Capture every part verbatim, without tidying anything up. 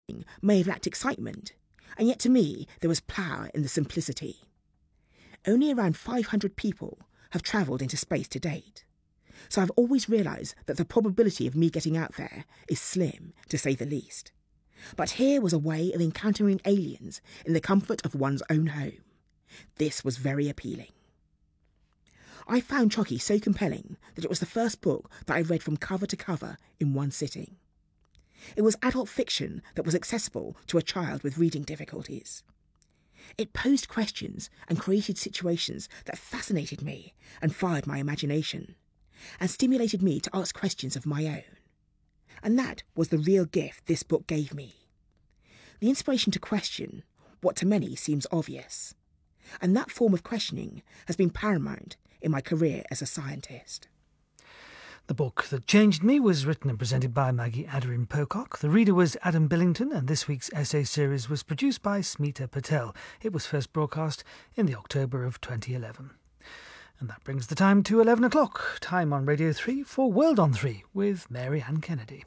may have lacked excitement, and yet to me there was power in the simplicity. Only around five hundred people have travelled into space to date, so I've always realised that the probability of me getting out there is slim, to say the least. But here was a way of encountering aliens in the comfort of one's own home. This was very appealing. I found Chucky so compelling that it was the first book that I read from cover to cover in one sitting. It was adult fiction that was accessible to a child with reading difficulties. It posed questions and created situations that fascinated me and fired my imagination, and stimulated me to ask questions of my own. And that was the real gift this book gave me. The inspiration to question what to many seems obvious. And that form of questioning has been paramount in my career as a scientist. The book that changed me was written and presented by Maggie Aderin Pocock. The reader was Adam Billington, and this week's essay series was produced by Smita Patel. It was first broadcast in the October of twenty eleven. And that brings the time to eleven o'clock, time on Radio three for World on three with Mary Ann Kennedy.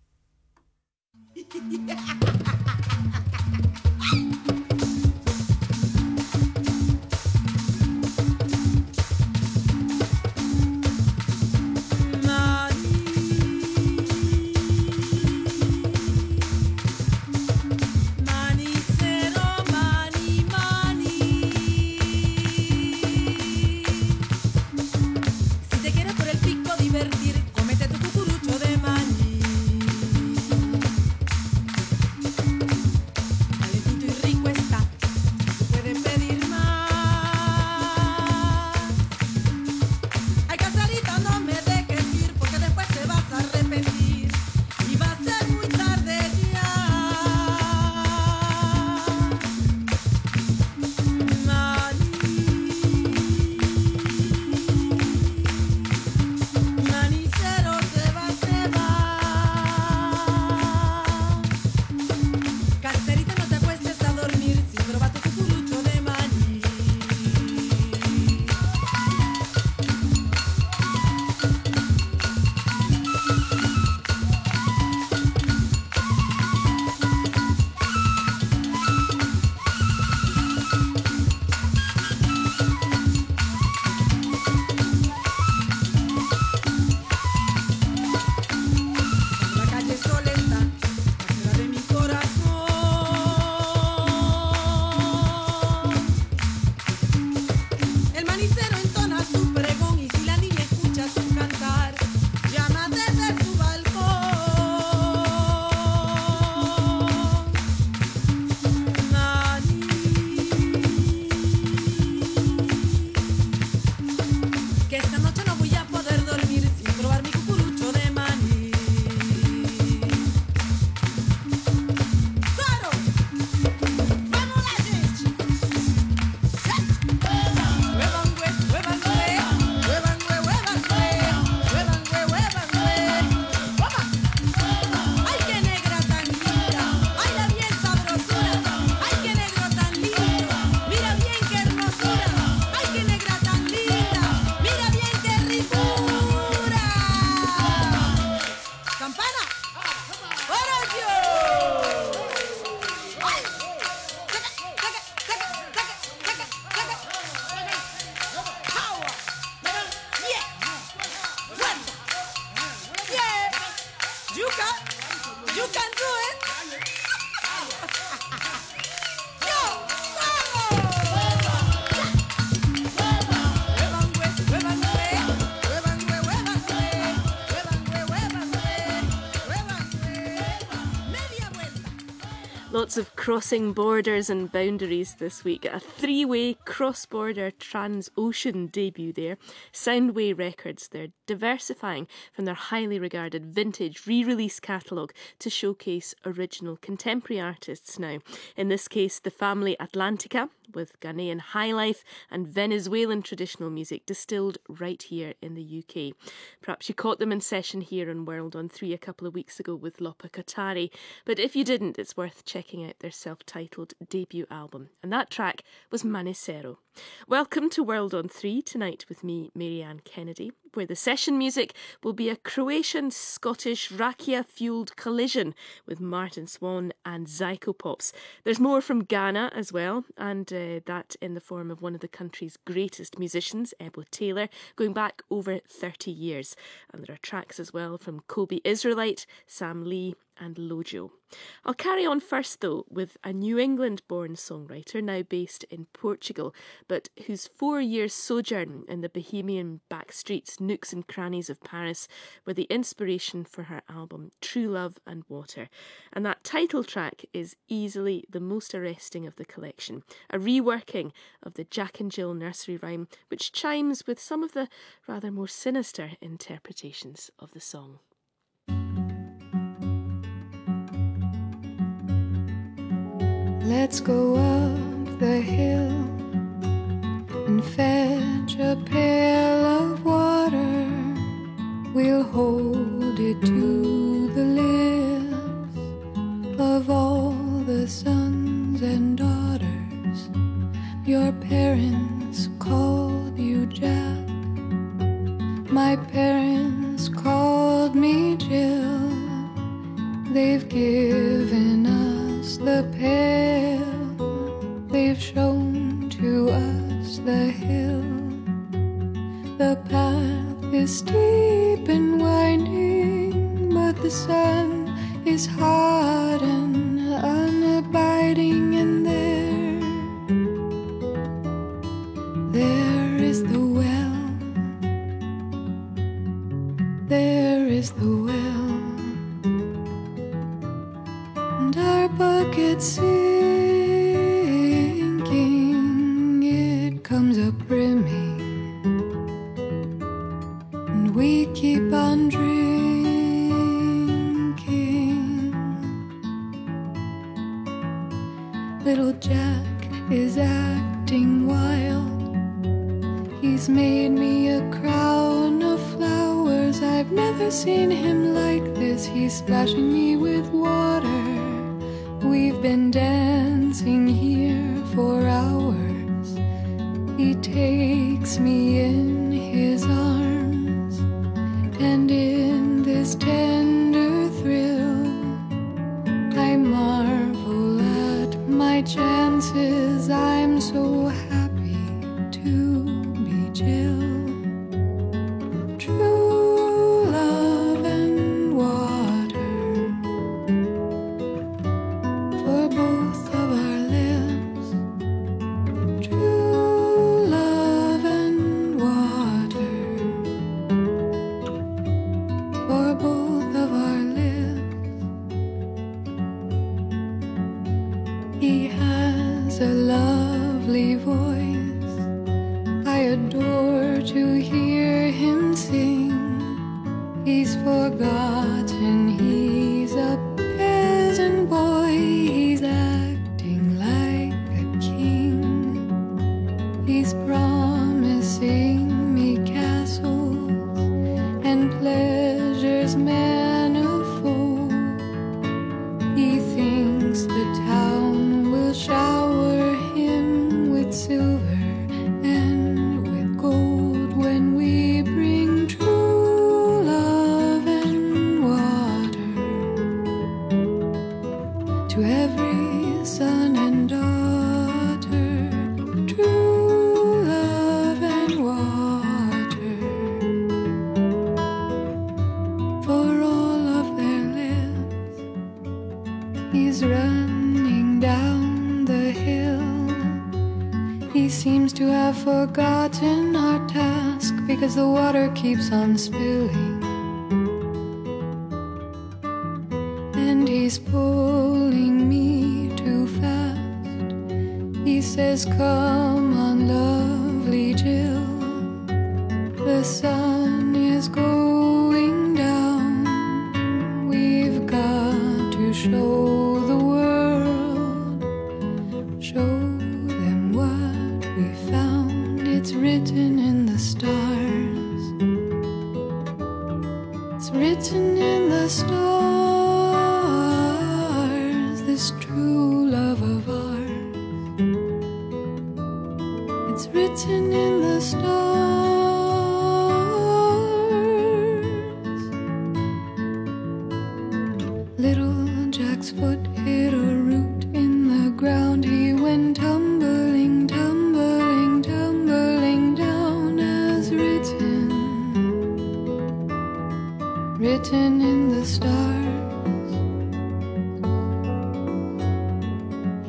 Lots of crossing borders and boundaries this week. A three-way cross-border trans-ocean debut there. Soundway Records, they're diversifying from their highly regarded vintage re-release catalogue to showcase original contemporary artists now. In this case, the family Atlantica, with Ghanaian highlife and Venezuelan traditional music distilled right here in the U K. Perhaps you caught them in session here on World on three a couple of weeks ago with Lopa Katari, but if you didn't, it's worth checking out their self-titled debut album, and that track was Manicero. Welcome to World on three tonight with me, Mary Ann Kennedy. where the session music will be a Croatian-Scottish rakia-fuelled collision with Martin Swan and Psychopops. There's more from Ghana as well, and uh, that in the form of one of the country's greatest musicians, Ebo Taylor, going back over thirty years. And there are tracks as well from Kobe Israelite, Sam Lee and Lojo. I'll carry on first though with a New England-born songwriter now based in Portugal, but whose four years sojourn in the bohemian back streets, nooks and crannies of Paris were the inspiration for her album True Love and Water. And that title track is easily the most arresting of the collection, a reworking of the Jack and Jill nursery rhyme which chimes with some of the rather more sinister interpretations of the song. Let's go up the hill and fetch a pail of water. We'll hold it to the lips of all the sons and daughters. Your parents called you Jack. My parents called me Jill. They've given us the pail. They've shown to us the hill. The path is steep and winding, but the sun is hot and unabiding, and there, there is the well. There is the well, and our bucket sinking, it comes up brimming, and we keep on drinking. Little Jack is acting wild. He's made me a crown of flowers. I've never seen him like this. He's splashing me with water. We've been dancing here for hours. He takes me in his arms, and in this tender thrill, I marvel at my chances. I'm so happy to be Jill. True love and water for both of our lips. True love and water for both of our lips. He has a lovely voice. I adore to hear him sing. He's forgotten he's a peasant boy. He's acting like a king. He's promising me castles and pleasures manifold. He thinks the town will shower him with silver and with gold when we bring true love and water to every son and daughter. True love and water for all of their lips. He's running down the hill. He seems to have forgotten our task because the water keeps on spilling, and he's pulling me too fast. He says, come on, lovely Jill. The sun is going down. We've got to show the world, show them what we found. It's written in the stars. It's written in the stars, this true love of ours. It's written in the stars.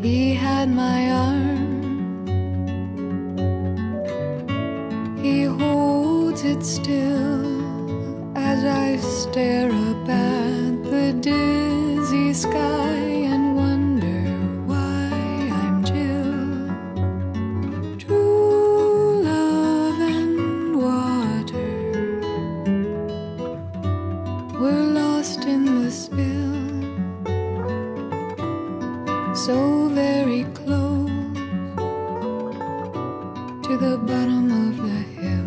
He had my arm. He holds it still as I stare up at the dizzy sky and wonder why I'm chill. True love and water were lost in the spill, so very close to the bottom of the hill.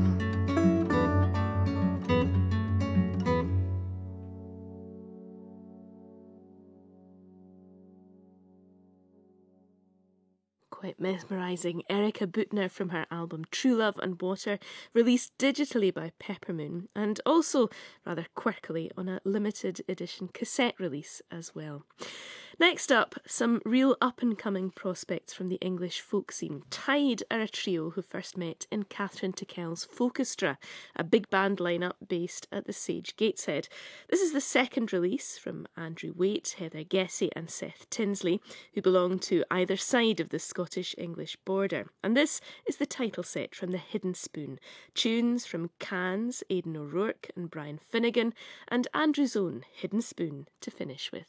Quite mesmerising. Erica Bootner from her album True Love and Water, released digitally by Peppermoon, and also rather quirkily on a limited edition cassette release as well. Next up, some real up-and-coming prospects from the English folk scene. Tide are a trio who first met in Catherine Tickell's Folkestra, a big band lineup based at the Sage Gateshead. This is the second release from Andrew Waite, Heather Gessie and Seth Tinsley, who belong to either side of the Scottish-English border. And this is the title set from The Hidden Spoon. Tunes from Can's Aidan O'Rourke and Brian Finnegan, and Andrew's own Hidden Spoon to finish with.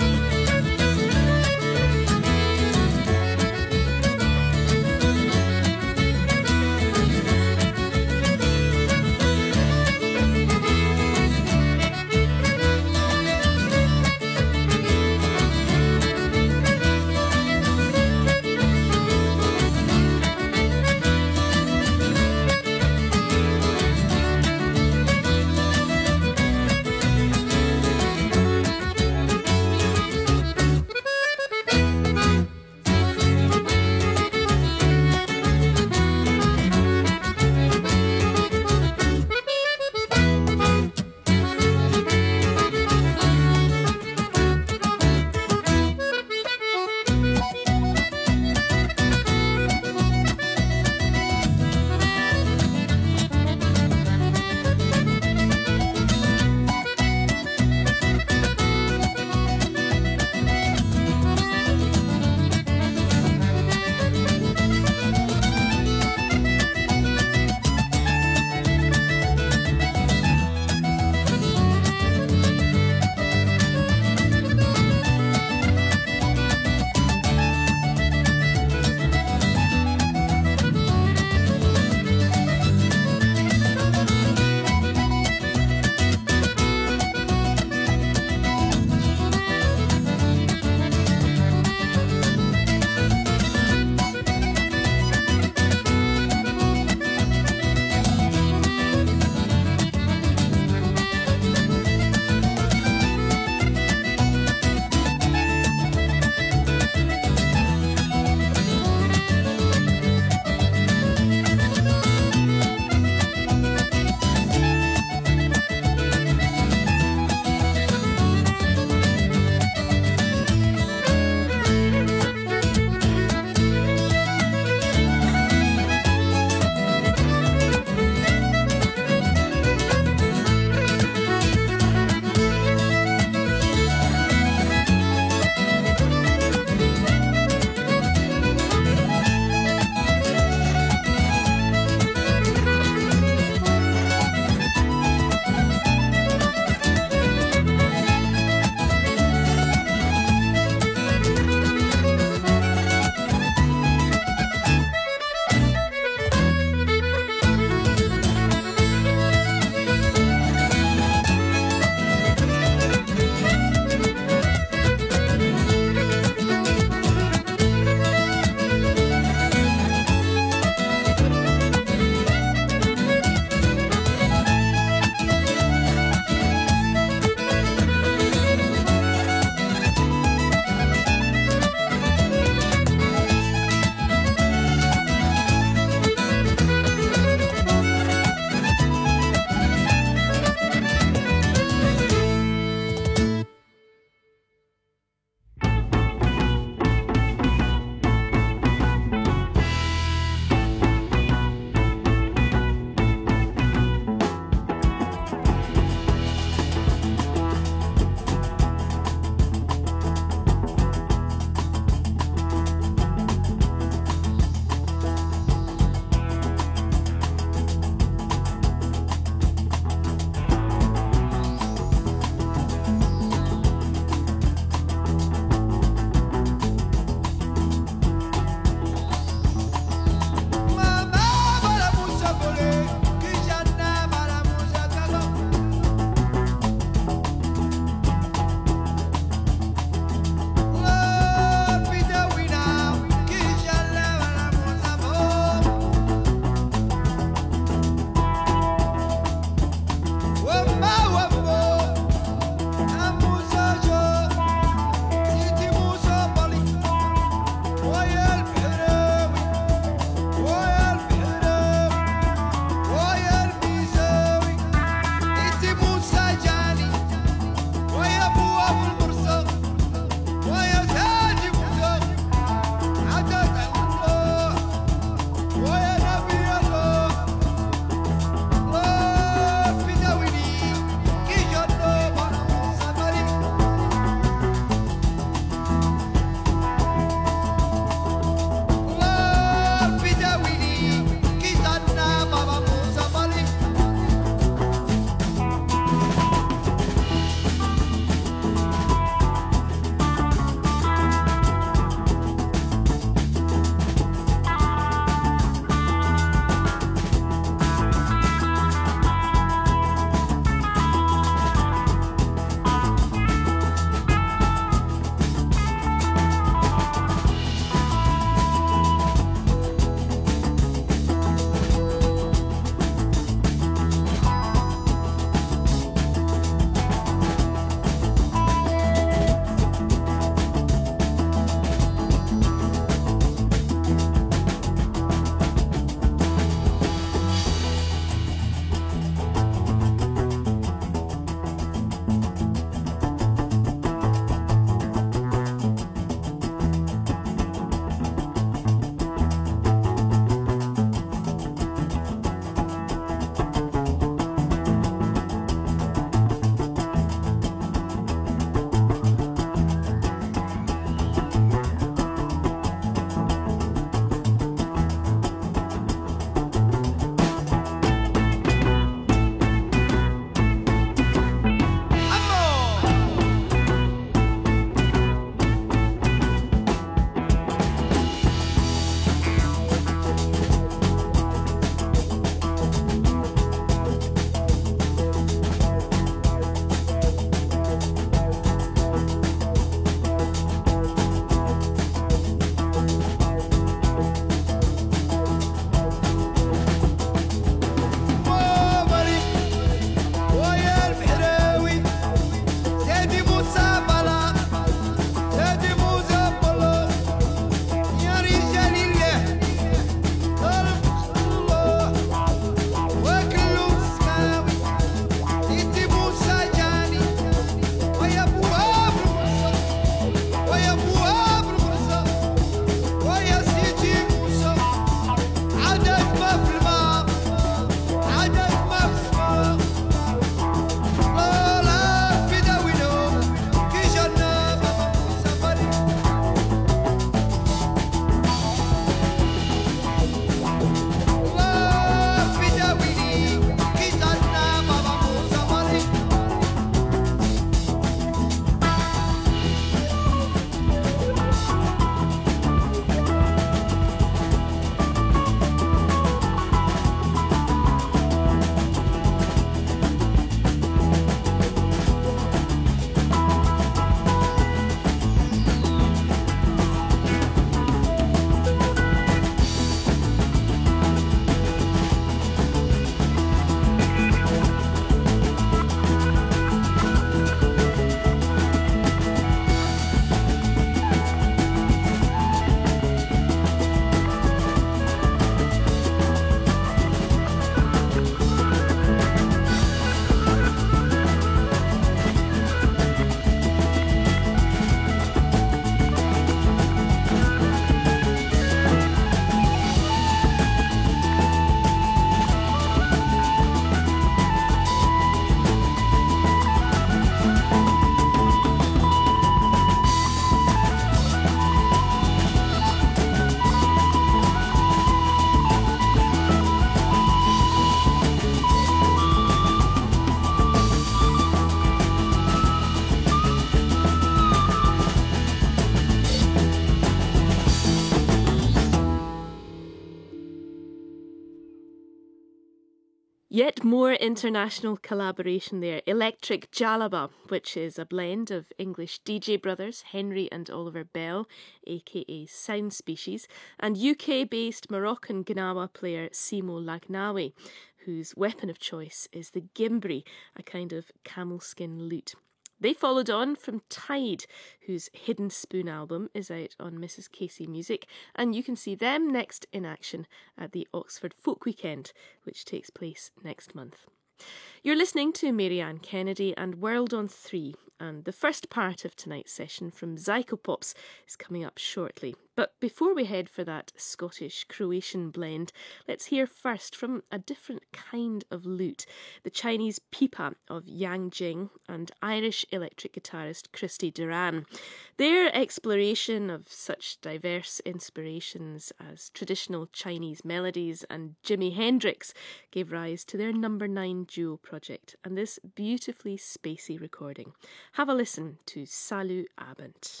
Yet more international collaboration there. Electric Jalaba, which is a blend of English D J brothers Henry and Oliver Bell, aka Sound Species, and U K-based Moroccan Gnawa player Simo Lagnawi, whose weapon of choice is the gimbri, a kind of camel skin lute. They followed on from Tide, whose Hidden Spoon album is out on Missus Casey Music, and you can see them next in action at the Oxford Folk Weekend, which takes place next month. You're listening to Marianne Kennedy and World on three, and the first part of tonight's session from Psychopops is coming up shortly. But before we head for that Scottish-Croatian blend, let's hear first from a different kind of lute, the Chinese pipa of Yang Jing and Irish electric guitarist Christy Duran. Their exploration of such diverse inspirations as traditional Chinese melodies and Jimi Hendrix gave rise to their number nine duo project and this beautifully spacey recording. Have a listen to Salut Abend.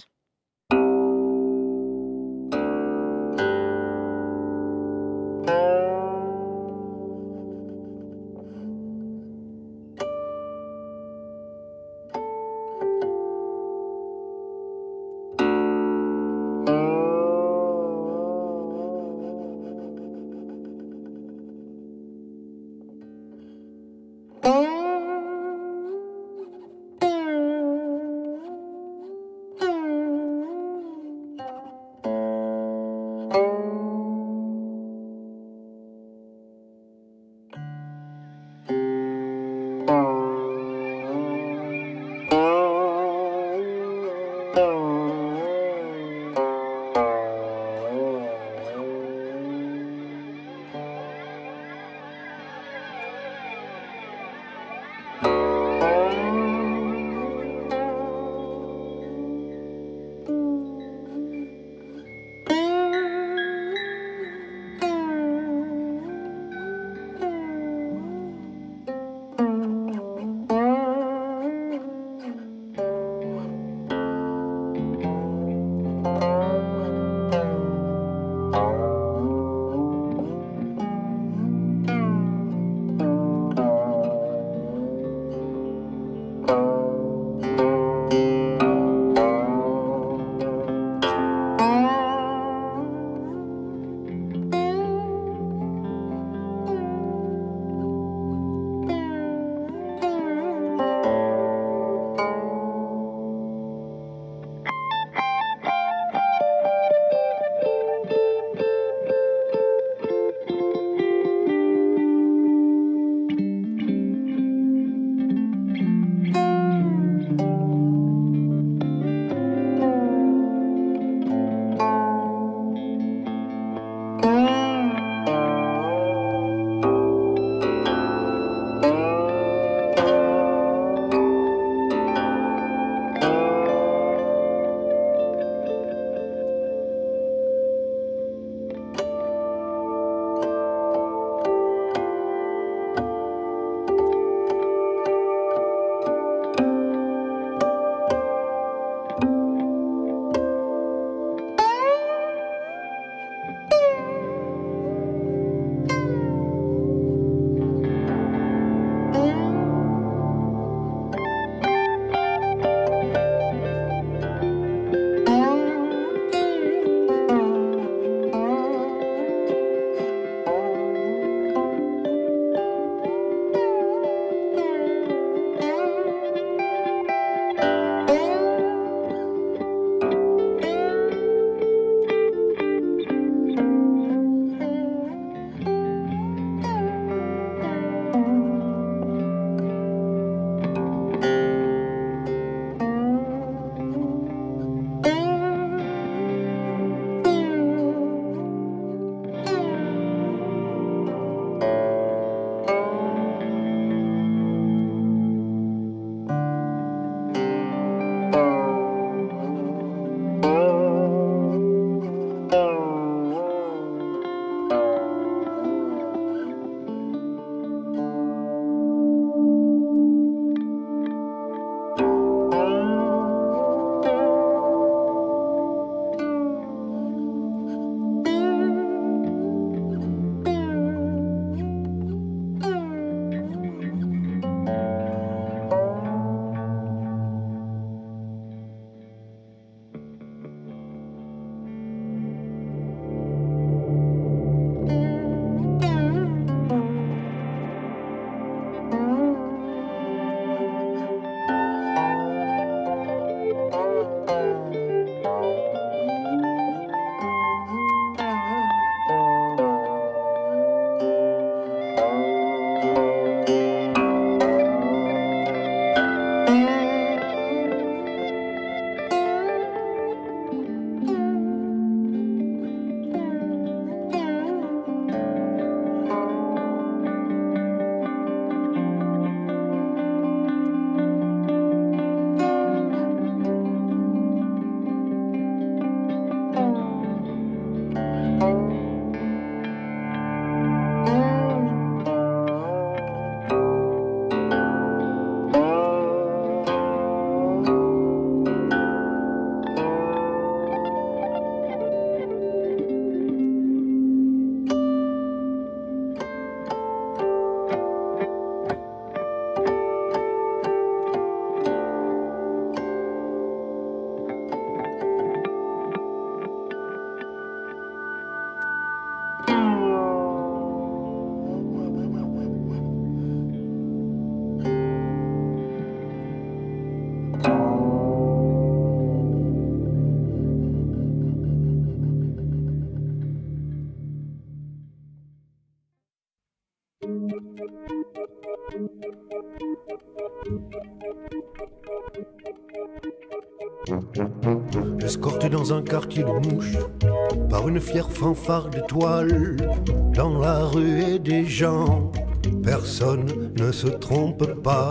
Escorté dans un quartier de mouches par une fière fanfare d'étoiles, dans la rue et des gens, personne ne se trompe pas.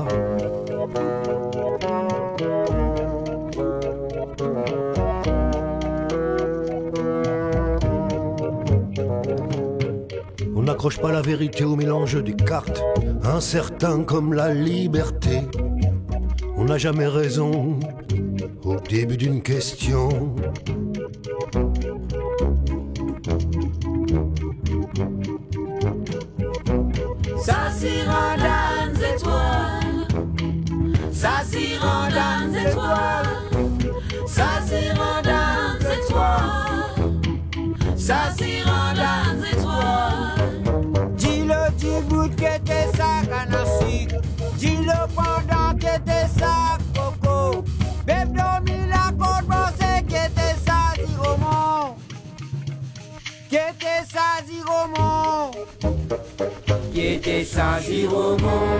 On n'accroche pas la vérité au mélange des cartes, incertain comme la liberté. On n'a jamais raison au début d'une question. Ça s'ira dans les étoiles, ça s'ira dans les étoiles, ça s'ira dans les étoiles, ça s'ira dans les étoiles. Dis-le du bout que t'es ça canassi, dis-le pendant que t'es ça coco. Bébé dormi la côte brossée que t'es ça ziromon, que t'es ça ziromon, que t'es ça ziromon.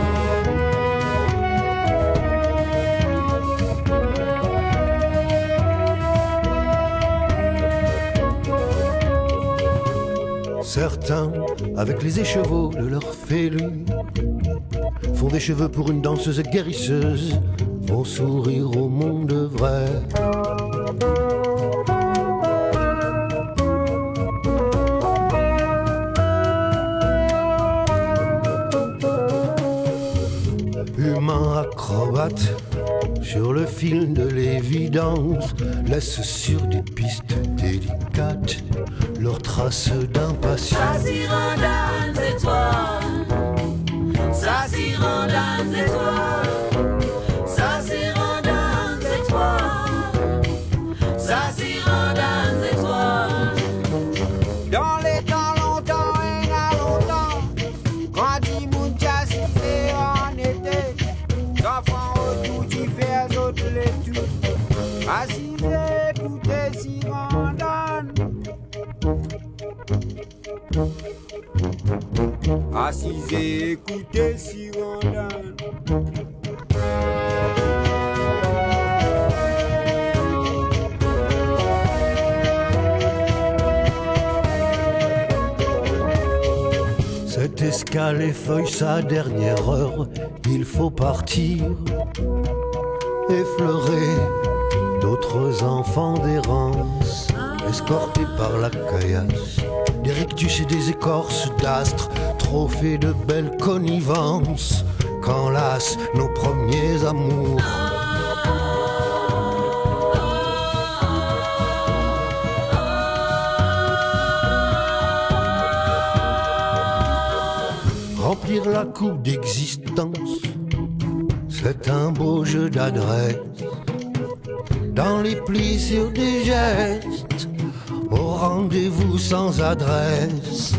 Certains, avec les écheveaux de leur félus, font des cheveux pour une danseuse guérisseuse, vont sourire au monde vrai. Humains acrobates, sur le fil de l'évidence, laissent sur des pistes délicates leurs traces d'impatience. Ça s'ira dans les étoiles, ça s'ira dans les étoiles, ça s'ira dans les étoiles, ça s'ira dans les étoiles. Dans les temps longtemps et à longtemps, quand il moucha si c'est en été, d'enfants autour du fer, autres les tout. Assis écoutez si randonne. Assis écoutez si randonne. Cette escale effeuille sa dernière heure, il faut partir, effleurer d'autres enfants d'errance, escortés par la caillasse, des rictus et des écorces d'astres, trophées de belles connivences, qu'enlacent nos premiers amours. Remplir la coupe d'existence, c'est un beau jeu d'adresse. Dans les plis sur des gestes, au rendez-vous sans adresse.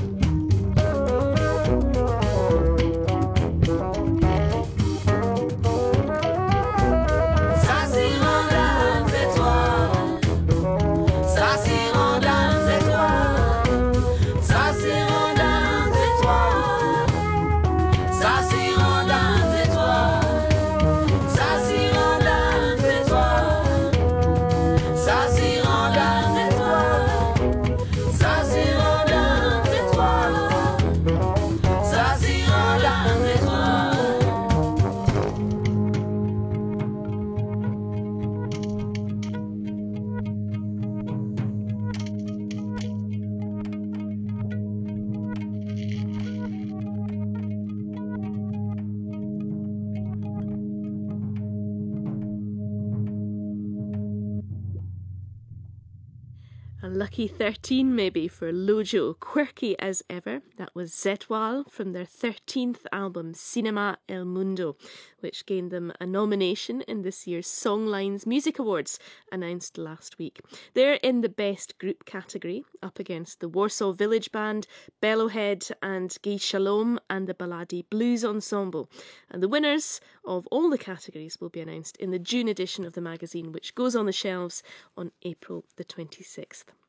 A lucky thirteen maybe for Lojo, quirky as ever. That was Zetwal from their thirteenth album Cinema El Mundo, which gained them a nomination in this year's Songlines Music Awards, announced last week. They're in the Best Group category, up against the Warsaw Village Band, Bellowhead and Guy Shalom and the Baladi Blues Ensemble. And the winners of all the categories will be announced in the June edition of the magazine, which goes on the shelves on April the twenty-sixth.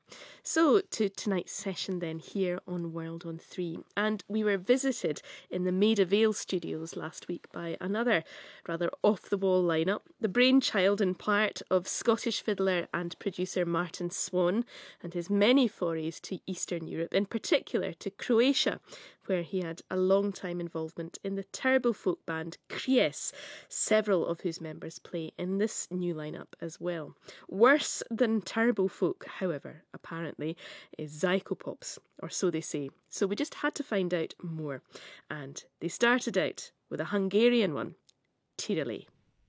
So, to tonight's session then here on World on three. And we were visited in the Maida Vale studios last week by another rather off-the-wall lineup, the brainchild in part of Scottish fiddler and producer Martin Swan and his many forays to Eastern Europe, in particular to Croatia, where he had a long time involvement in the turbo folk band Kries, several of whose members play in this new lineup as well. Worse than turbo folk, however, apparently, is Psychopops, or so they say. So we just had to find out more. And they started out with a Hungarian one, Tirale.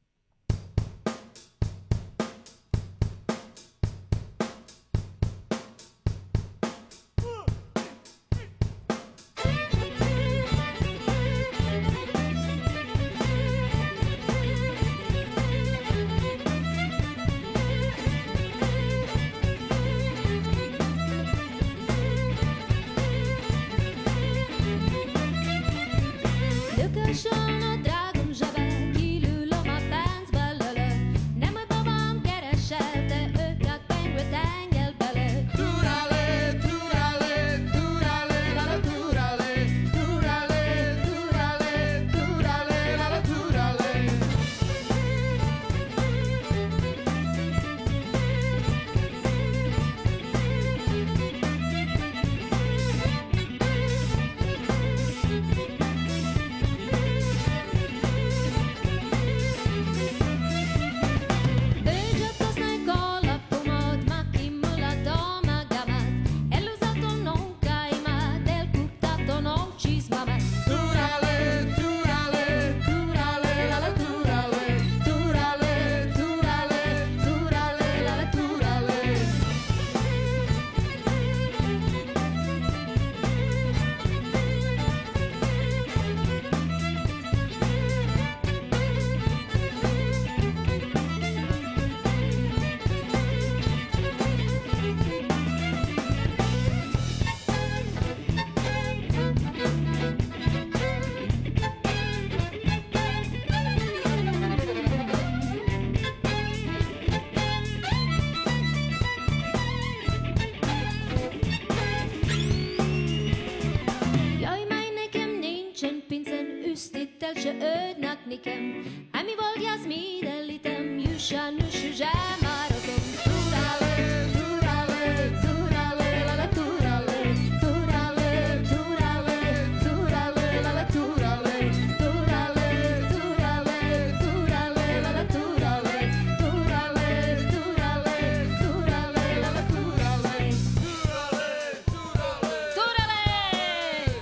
Sono dragom zsabe, kilül a pénz belőle. Nem a babám kereselte, őket kenyve tengel bele. Turale, turale, turale, la la turale. Turale, turale, turale, la la turale. Üsztittel se ödnak nekem, ami volt jászmid elítem, jussan üssü zsámáratom. Turale, turale, turale, la la turale. Turale, turale, turale, la la turale. Turale, turale, turale, la la turale. Turale, turale, turale, la la turale. Turale, turale.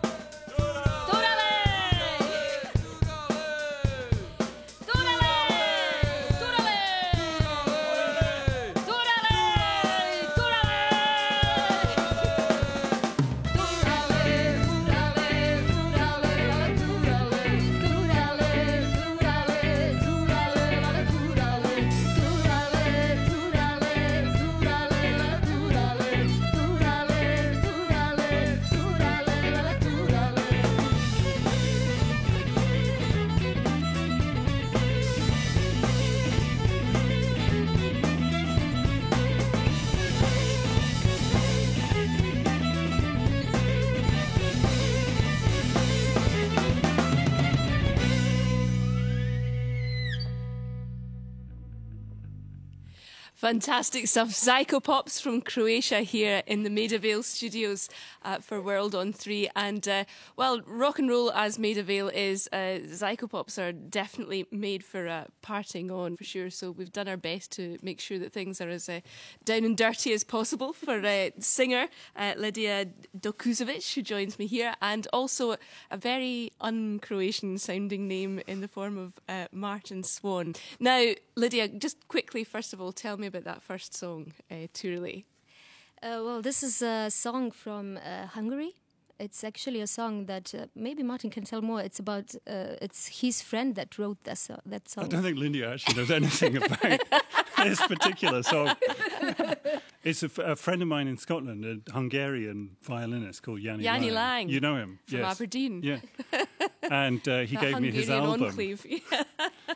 Fantastic stuff. Psychopops from Croatia here in the Maida Vale studios uh, for World on three. And, uh, well, rock and roll as Maida Vale is, uh, Psychopops are definitely made for uh, partying on, for sure. So we've done our best to make sure that things are as uh, down and dirty as possible for uh, singer uh, Lydia Dokuzovic, who joins me here, and also a very un-Croatian sounding name in the form of uh, Martin Swan. Now, Lydia, just quickly, first of all, tell me about that first song, uh, Tirale. Uh, well, this is a song from uh, Hungary. It's actually a song that uh, maybe Martin can tell more. It's about uh, it's his friend that wrote that, so- that song. I don't think Lydia actually knows anything about this particular song. It's a, f- a friend of mine in Scotland, a Hungarian violinist called Yanni, Yanni Lang. Lang. You know him? From yes. Aberdeen. Yeah. And uh, he The gave me his Hungarian album. enclave.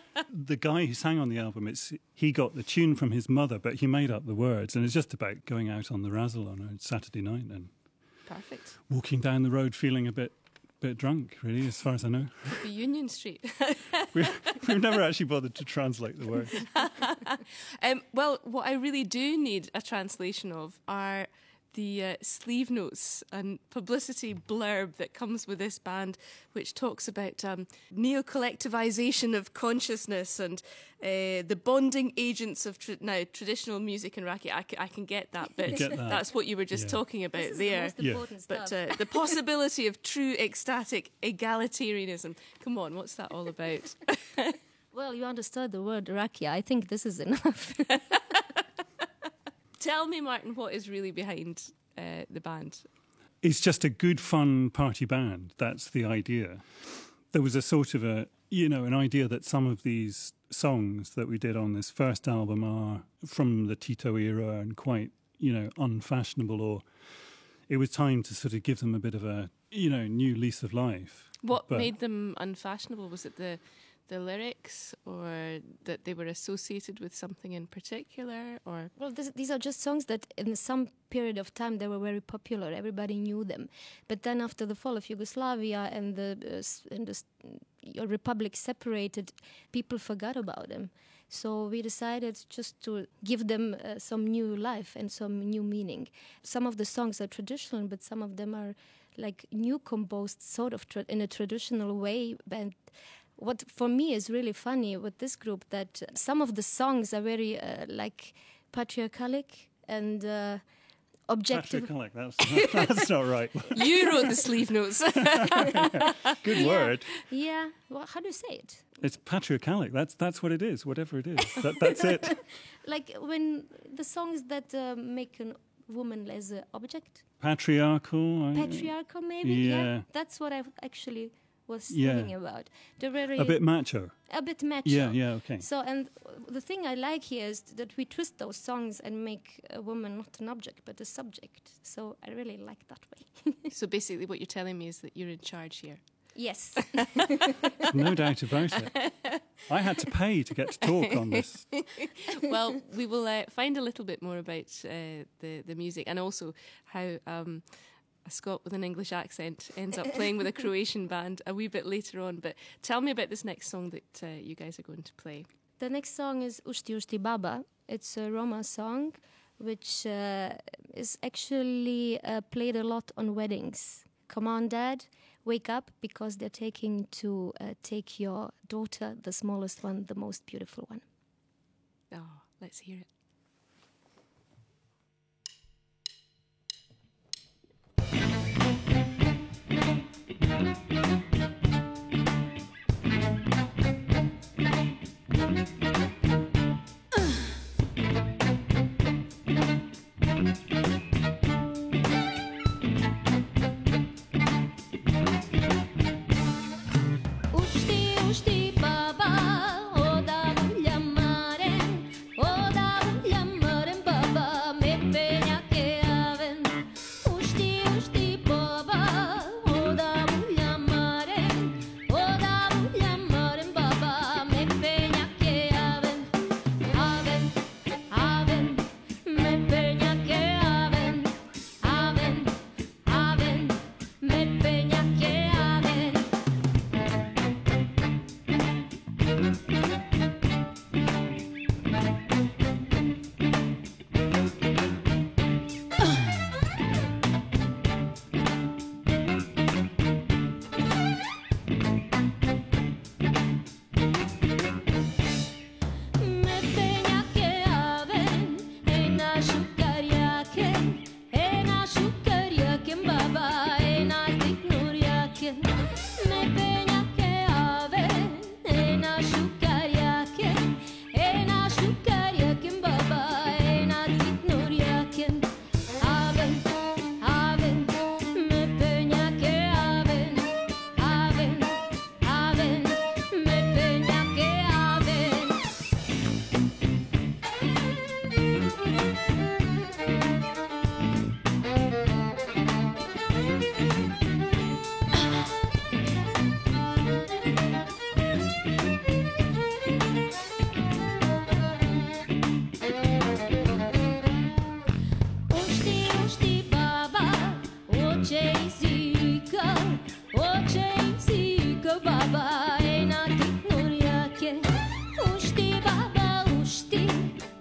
the guy who sang on the album, it's he got the tune from his mother, but he made up the words, and it's just about going out on the razzle on a Saturday night and Perfect. walking down the road feeling a bit bit drunk, really, as far as I know. Union Street. we've, we've never actually bothered to translate the words. um, well, what I really do need a translation of are the uh, sleeve notes and publicity blurb that comes with this band, which talks about um, neo-collectivization of consciousness and uh, the bonding agents of tra- now traditional music and racket. I, c- I can get that bit. Get that. That's what you were just Yeah. talking about This is there. the most Yeah. important But stuff. uh, the possibility of true ecstatic egalitarianism. Come on, what's that all about? Well, you understood the word rakia. I think this is enough. Tell me, Martin, what is really behind uh, the band? It's just a good, fun party band. That's the idea. There was a sort of a, you know, an idea that some of these songs that we did on this first album are from the Tito era and quite, you know, unfashionable, or it was time to sort of give them a bit of a, you know, new lease of life. What But- made them unfashionable? Was it the the lyrics, or that they were associated with something in particular, or Well, this, these are just songs that in some period of time they were very popular. Everybody knew them. But then after the fall of Yugoslavia and the, uh, s- and the s- uh, republic separated, people forgot about them. So we decided just to give them uh, some new life and some new meaning. Some of the songs are traditional, but some of them are like new composed, sort of tra- in a traditional way. And what for me is really funny with this group, that some of the songs are very uh, like patriarchalic and uh, objective. Patriarchalic, that's, that's not right. you wrote the sleeve notes? Good Yeah. word. Yeah, well, how do you say it? It's patriarchalic. That's that's what it is, whatever it is. That, that's it. Like when the songs that uh, make a woman as an object, Patriarchal. I- patriarchal maybe. Yeah. That's what I actually was Yeah. thinking about. They're very A bit macho. a bit macho. Yeah, yeah, okay. So, and the thing I like here is that we twist those songs and make a woman not an object but a subject. So I really like that way. So basically, what you're telling me is that you're in charge here. Yes. No doubt about it. I had to pay to get to talk on this. Well, we will uh, find a little bit more about uh, the the music, and also how um, a Scot with an English accent ends up playing with a Croatian band a wee bit later on. But tell me about this next song that uh, you guys are going to play. The next song is Ushti Ushti Baba. It's a Roma song which uh, is actually uh, played a lot on weddings. Come on, Dad, wake up, because they're taking to uh, take your daughter, the smallest one, the most beautiful one. Oh, let's hear it. Ushti, ushti, baba, odavam ljamare, odavam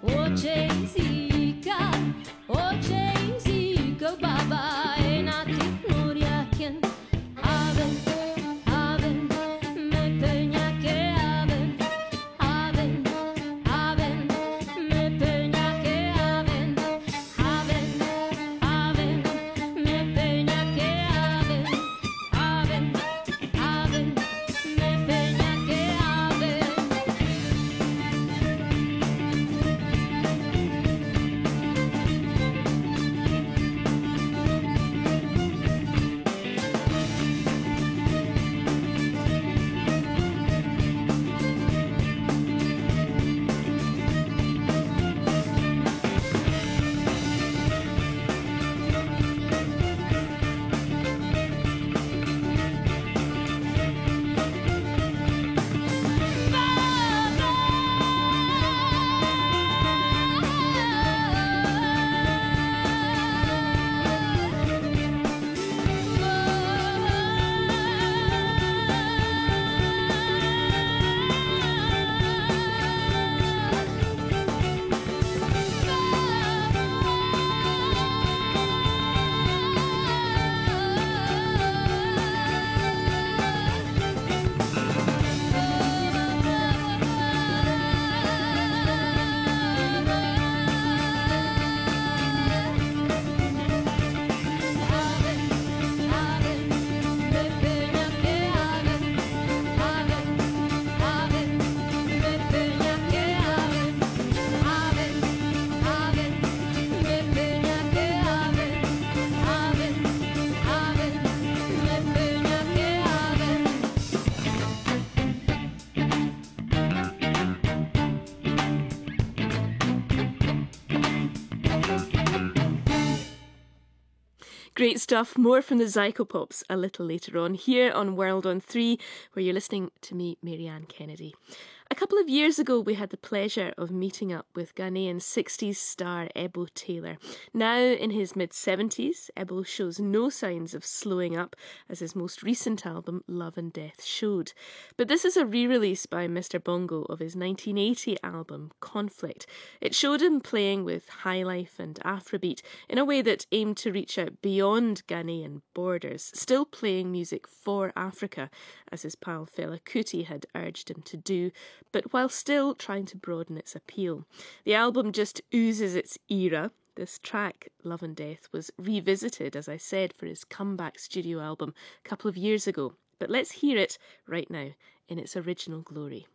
Great stuff. More from the Psychopops a little later on here on World on three, where you're listening to me, Marianne Kennedy. A couple of years ago, we had the pleasure of meeting up with Ghanaian sixties star Ebo Taylor. Now in his mid-seventies, Ebo shows no signs of slowing up, as his most recent album, Love and Death, showed. But this is a re-release by Mister Bongo of his nineteen eighty album, Conflict. It showed him playing with highlife and Afrobeat in a way that aimed to reach out beyond Ghanaian borders, still playing music for Africa, as his pal Fela Kuti had urged him to do, but while still trying to broaden its appeal. The album just oozes its era. This track, Love and Death, was revisited, as I said, for his comeback studio album a couple of years ago. But let's hear it right now in its original glory.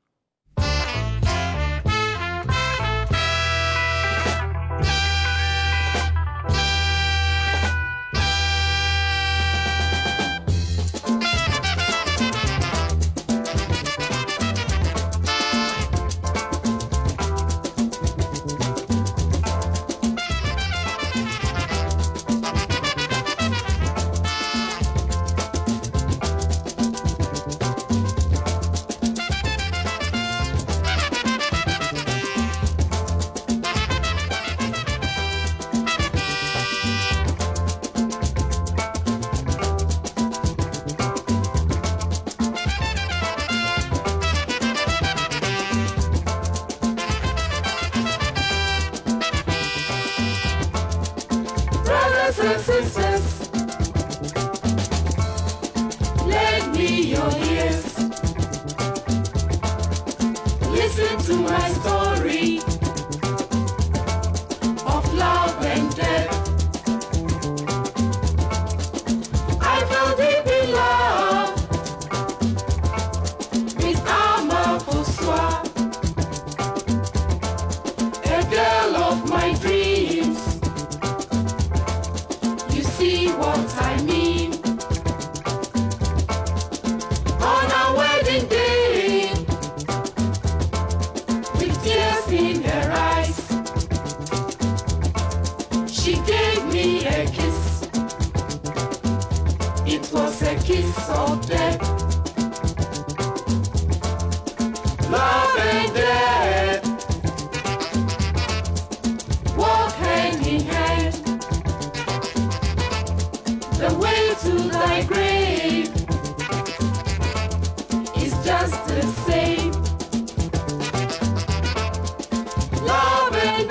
Love and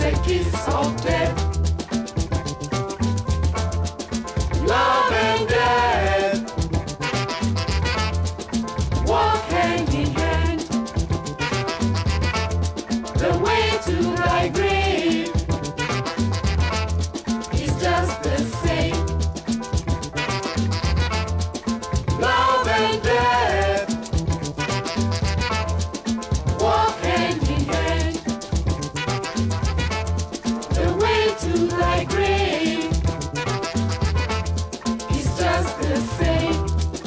a kiss of death. Love and death walk hand in hand. The way to thy grave is just the same. Love and death walk hand in hand. The way to thy grave is just the same.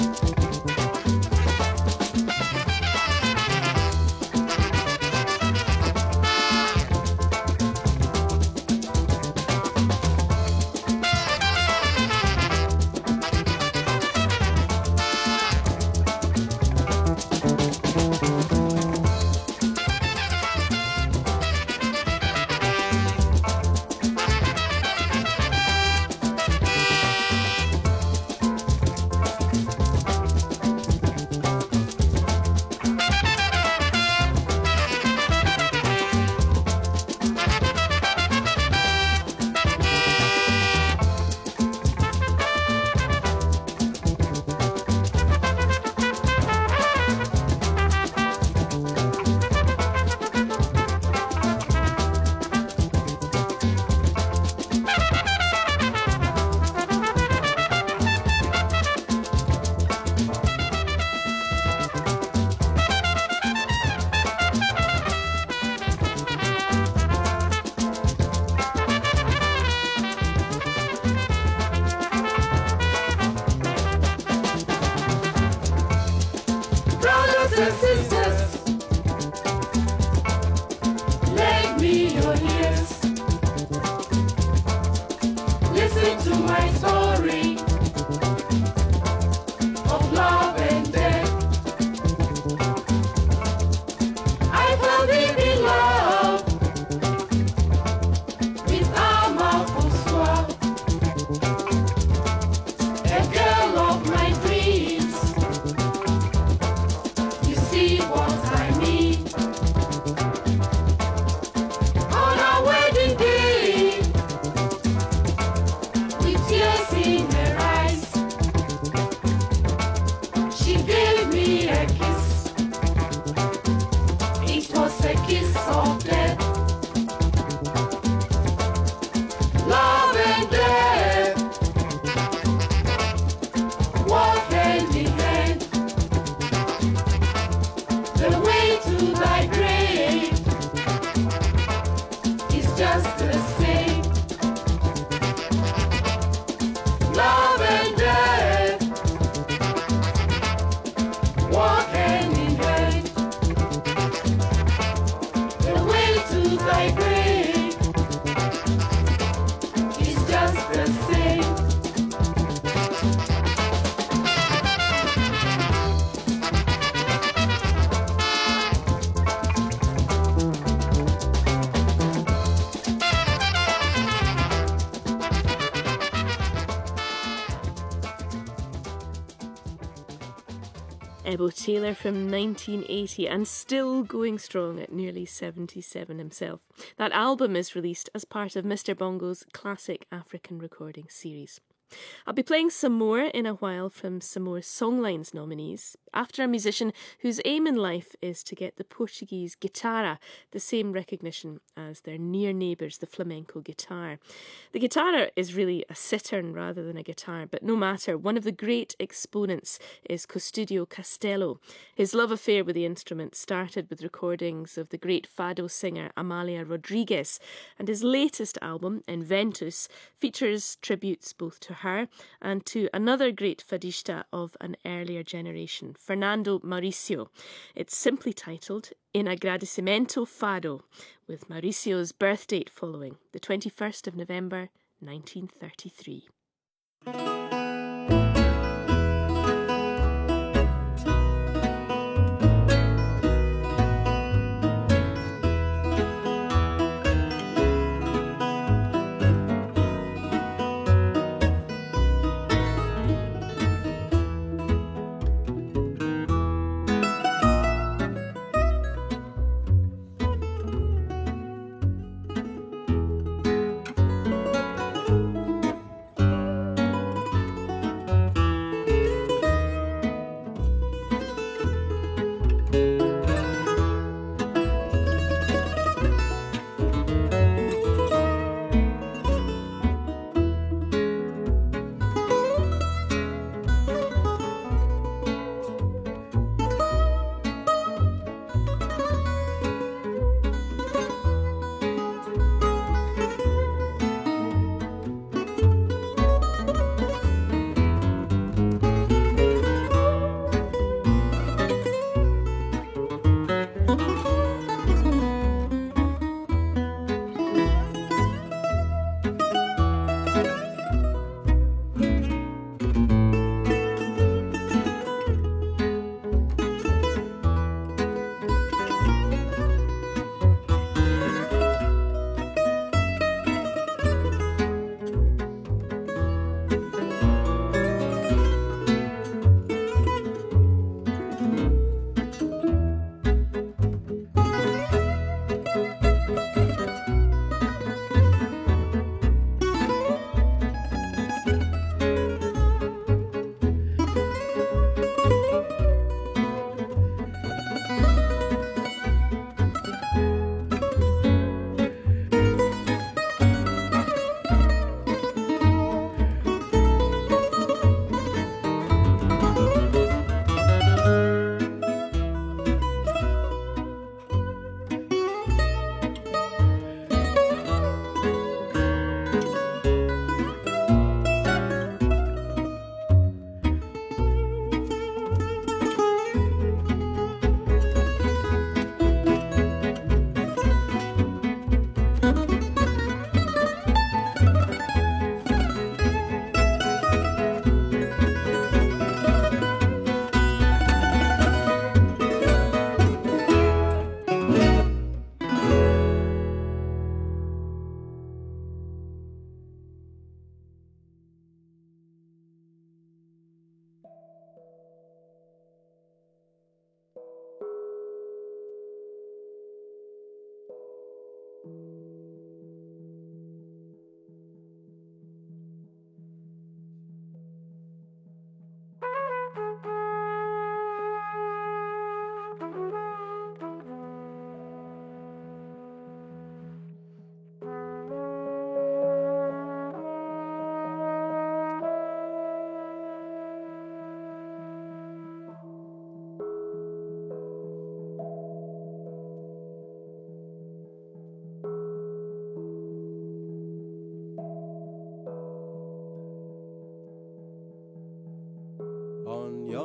Brothers and sisters, lend me your ears. Listen to my story of love and death. I fell deep in love with Ama François, a girl of my dreams. You see what I mean? On our wedding day, with tears in her eyes, she gave me a kiss. It was a kiss of death. Love and death walk hand in hand. The way to thy grave is just the same. Love and death walk hand in hand. The way to thy grave is just the same. Ebo Taylor from nineteen eighty, and still going strong at nearly seventy-seven himself. That album is released as part of Mister Bongo's classic African recording series. I'll be playing some more in a while from some more Songlines nominees, after a musician whose aim in life is to get the Portuguese guitarra the same recognition as their near neighbours, the flamenco guitar. The guitarra is really a cittern rather than a guitar, but no matter, one of the great exponents is Custodio Castello. His love affair with the instrument started with recordings of the great fado singer Amalia Rodrigues, and his latest album, Inventus, features tributes both to her and to another great fadista of an earlier generation, Fernando Mauricio. It's simply titled In Agradecimento Fado, with Mauricio's birth date following, the twenty-first of November, nineteen thirty-three.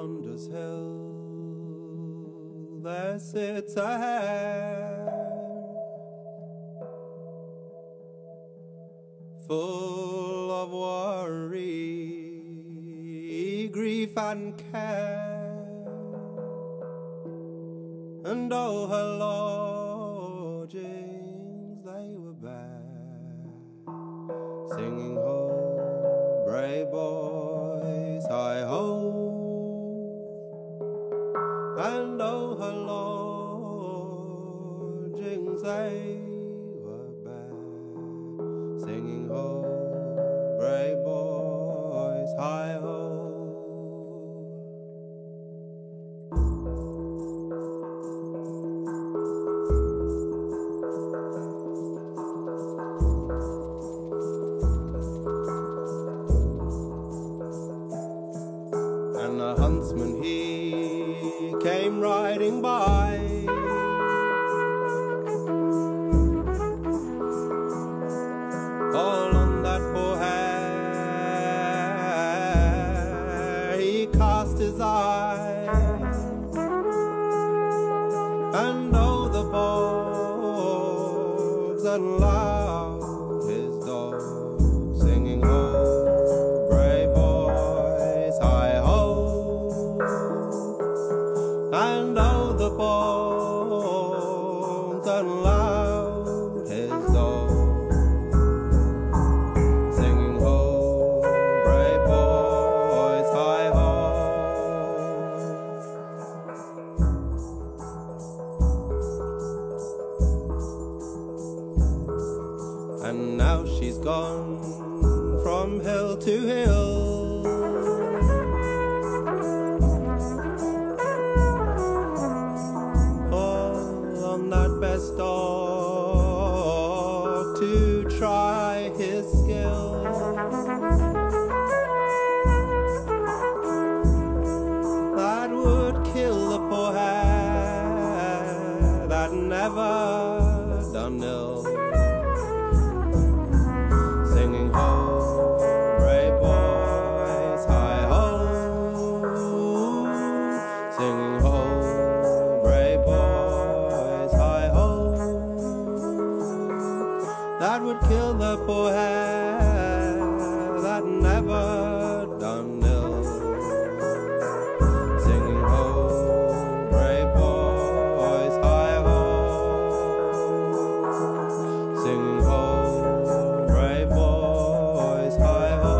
Saunders Hill there sits a hare, full of worry, grief and care, and oh, her lodgings they were bare, singing ho, brave boys, hi-ho, and oh, her lodgings they were bare, singing ho, brave boys, hi-ho. And the huntsman he came riding by, all on that poor hare he cast his eye, and oh, the bogs allowed his dog, singing ho, brave boys, hi-ho, and oh, the bogs allowed his dog, singing ho, brave boys, hi-ho. And now she's gone from hill to hill, all on that best dog to try his skill. That would kill the poor hare that never done ill, singing ho, brave boys, hi-ho, singing ho, brave boys, hi-ho, that would kill the poor hare that never done ill, singing ho, brave boys, hi-ho, singing ho, brave boys, hi-ho.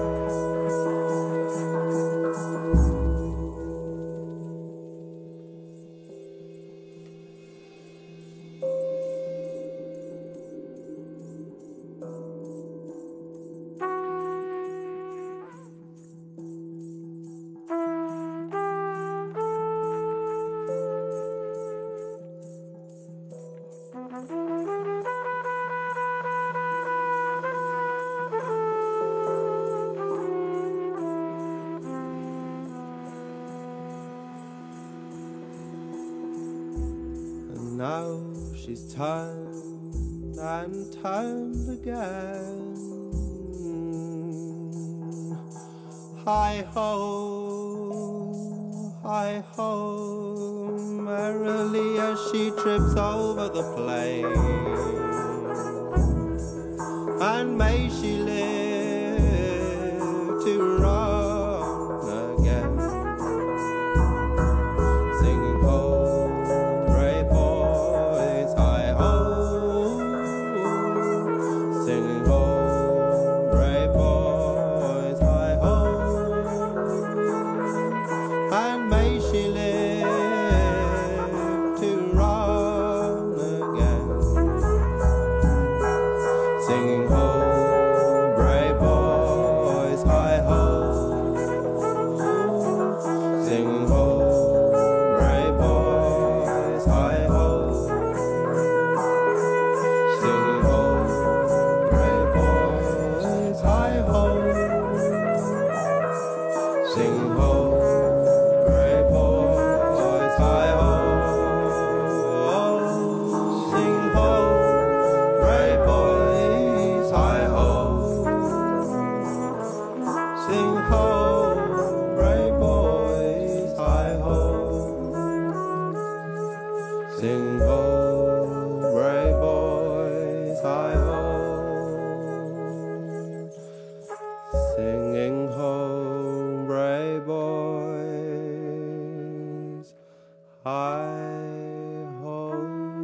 And now she's turned and turned again, hi-ho, hi-ho, merrily as she trips over the plain, and may she live to run again, singing ho, brave boys, hi-ho, singing ho, brave boys, hi-ho, and may she live to run again, singing ho, singing home, brave boys, hi ho.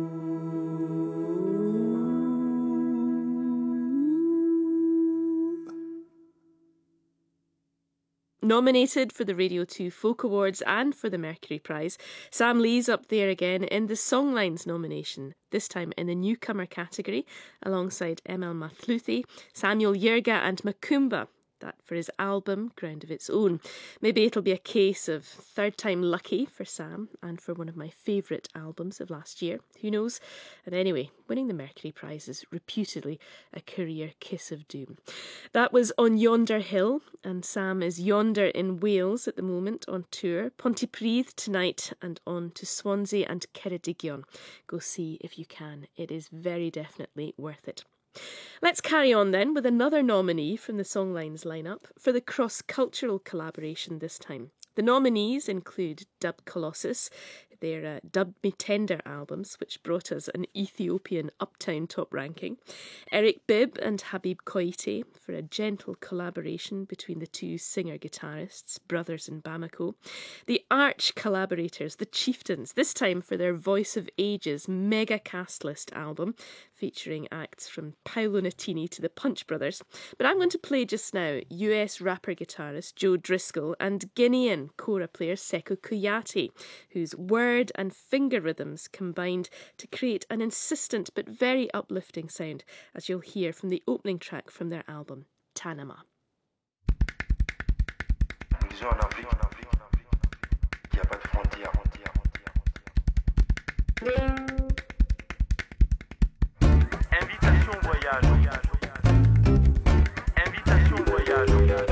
Nominated for the Radio two Folk Awards and for the Mercury Prize, Sam Lee's up there again in the Songlines nomination, this time in the newcomer category, alongside Emil Mathluthi, Samuel Yerga and Makumba. That for his album, Ground of Its Own. Maybe it'll be a case of third time lucky for Sam and for one of my favourite albums of last year. Who knows? And anyway, winning the Mercury Prize is reputedly a career kiss of doom. That was On Yonder Hill, and Sam is yonder in Wales at the moment on tour. Pontypridd tonight and on to Swansea and Ceredigion. Go see if you can. It is very definitely worth it. Let's carry on then with another nominee from the Songlines lineup for the cross-cultural collaboration this time. The nominees include Dub Colossus, their uh, Dub Me Tender albums, which brought us an Ethiopian uptown top ranking, Eric Bibb and Habib Koité for a gentle collaboration between the two singer-guitarists, brothers in Bamako, the arch collaborators, the Chieftains, this time for their Voice of Ages mega cast list album, featuring acts from Paolo Nutini to the Punch Brothers. But I'm going to play just now U S rapper-guitarist Joe Driscoll and Guinean kora player Sekou Kouyaté, whose word and finger rhythms combined to create an insistent but very uplifting sound, as you'll hear from the opening track from their album, Tanama. Invitation voyage. Invitation voyage.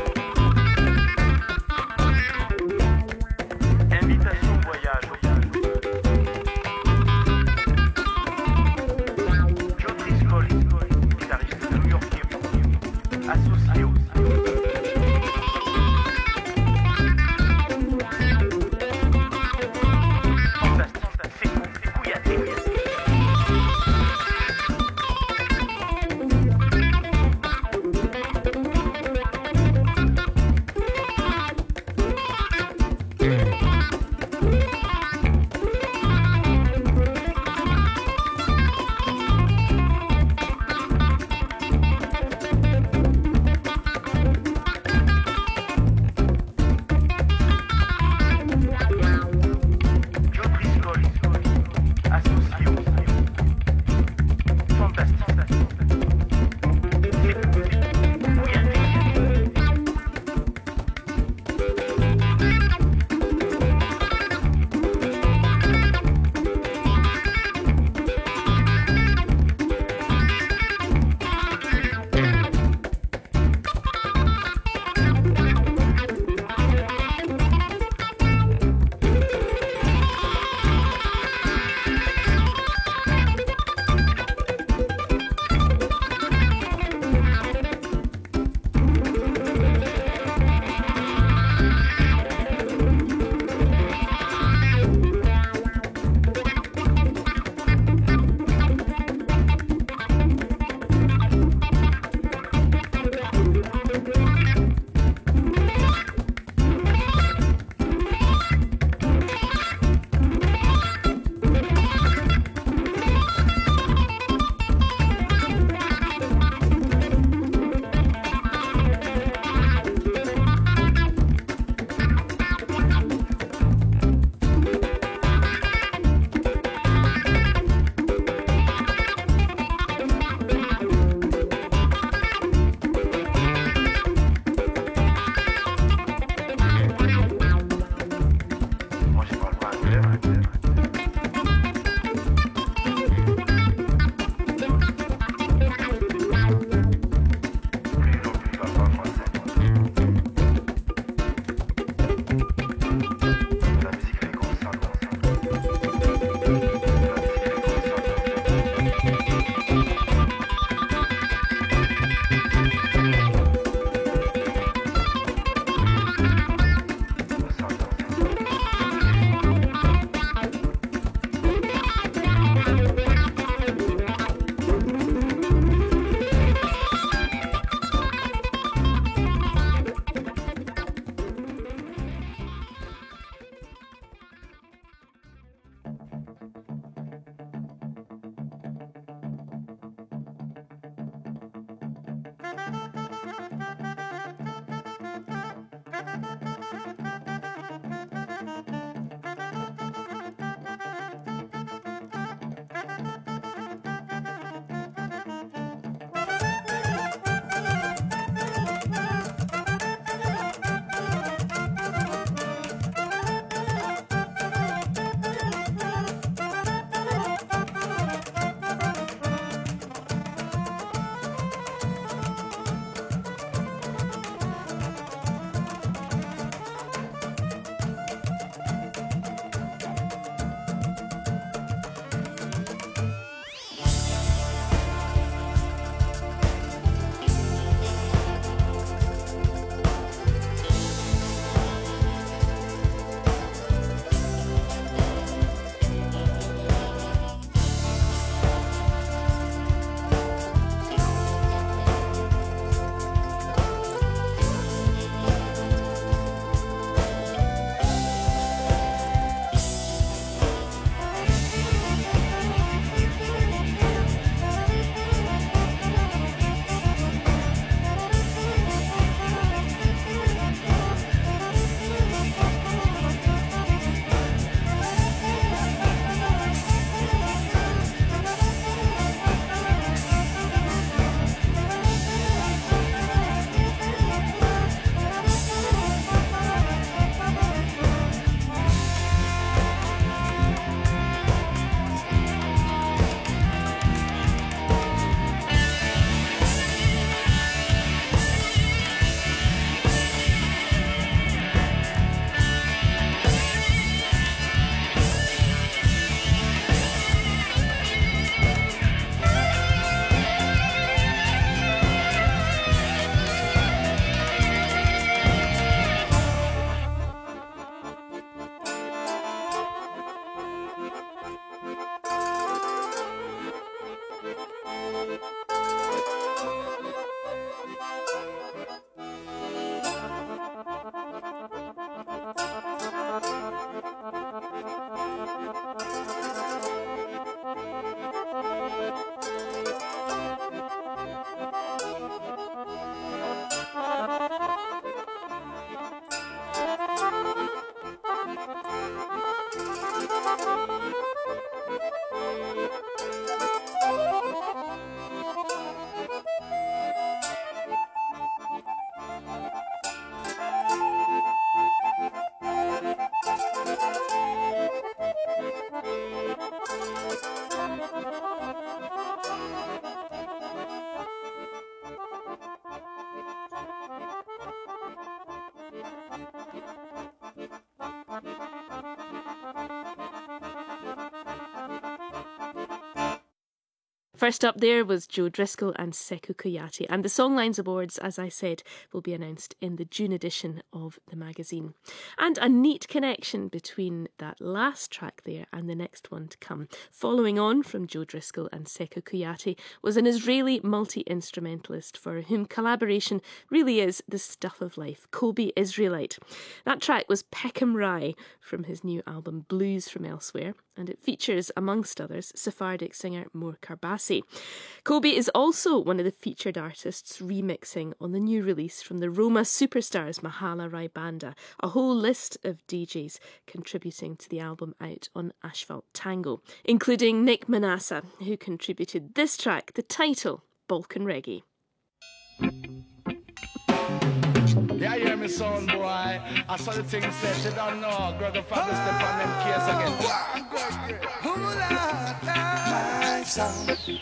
Invitation voyage. Joe Driscoll, guitariste new-yorkais, associé aussi. First up there was Joe Driscoll and Sekou Kouyaté, and the Songlines Awards, as I said, will be announced in the June edition of the magazine. And a neat connection between that last track there and the next one to come. Following on from Joe Driscoll and Sekou Kouyaté was an Israeli multi-instrumentalist for whom collaboration really is the stuff of life, Kobe Israelite. That track was Peckham Rye from his new album Blues from Elsewhere, and it features, amongst others, Sephardic singer Mor Karbasi. Kobe is also one of the featured artists remixing on the new release from the Roma superstars Mahala Rai Banda, a whole list of D Js contributing to the album out on Asphalt Tango, including Nick Manasseh, who contributed this track, the title, Balkan Reggae. Yeah, hear me sound, boy. I saw the thing said, you don't know. Greg and Fabio step on them case again.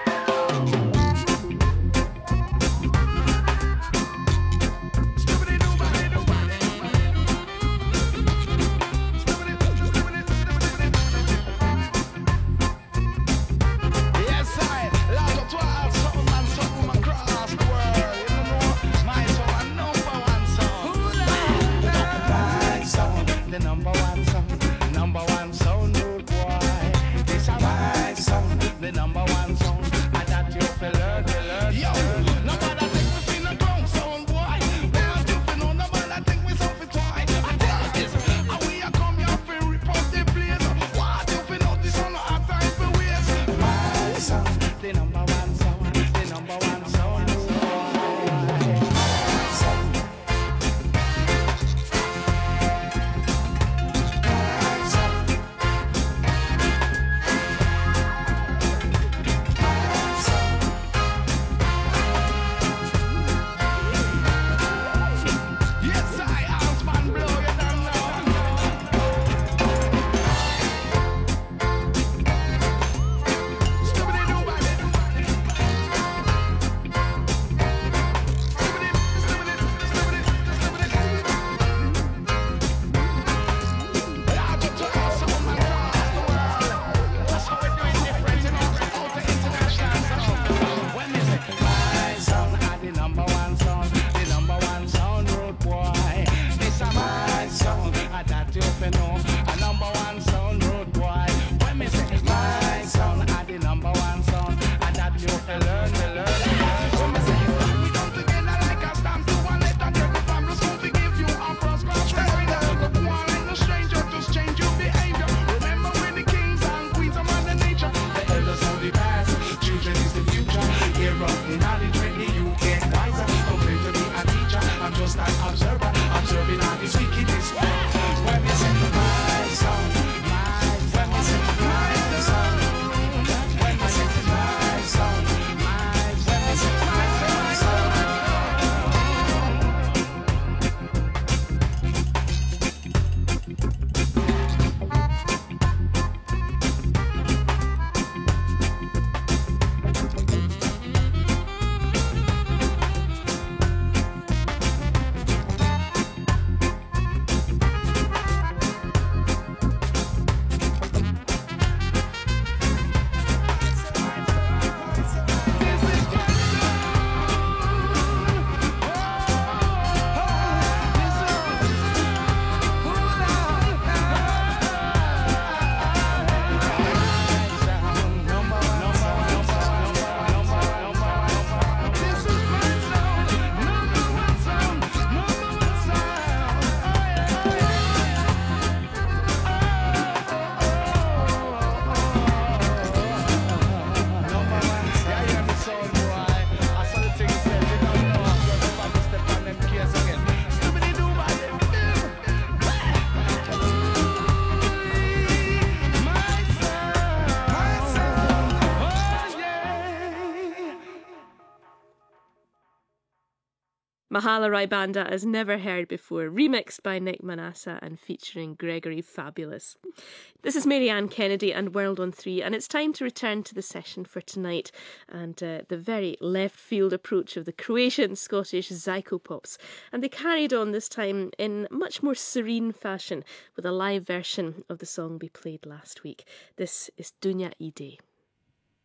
Mahala Rai Banda as never heard before, remixed by Nick Manasseh and featuring Gregory Fabulous. This is Marianne Kennedy and World on Three, and it's time to return to the session for tonight and uh, the very left field approach of the Croatian-Scottish Psychopops. And they carried on this time in much more serene fashion with a live version of the song we played last week. This is Dunja Ide.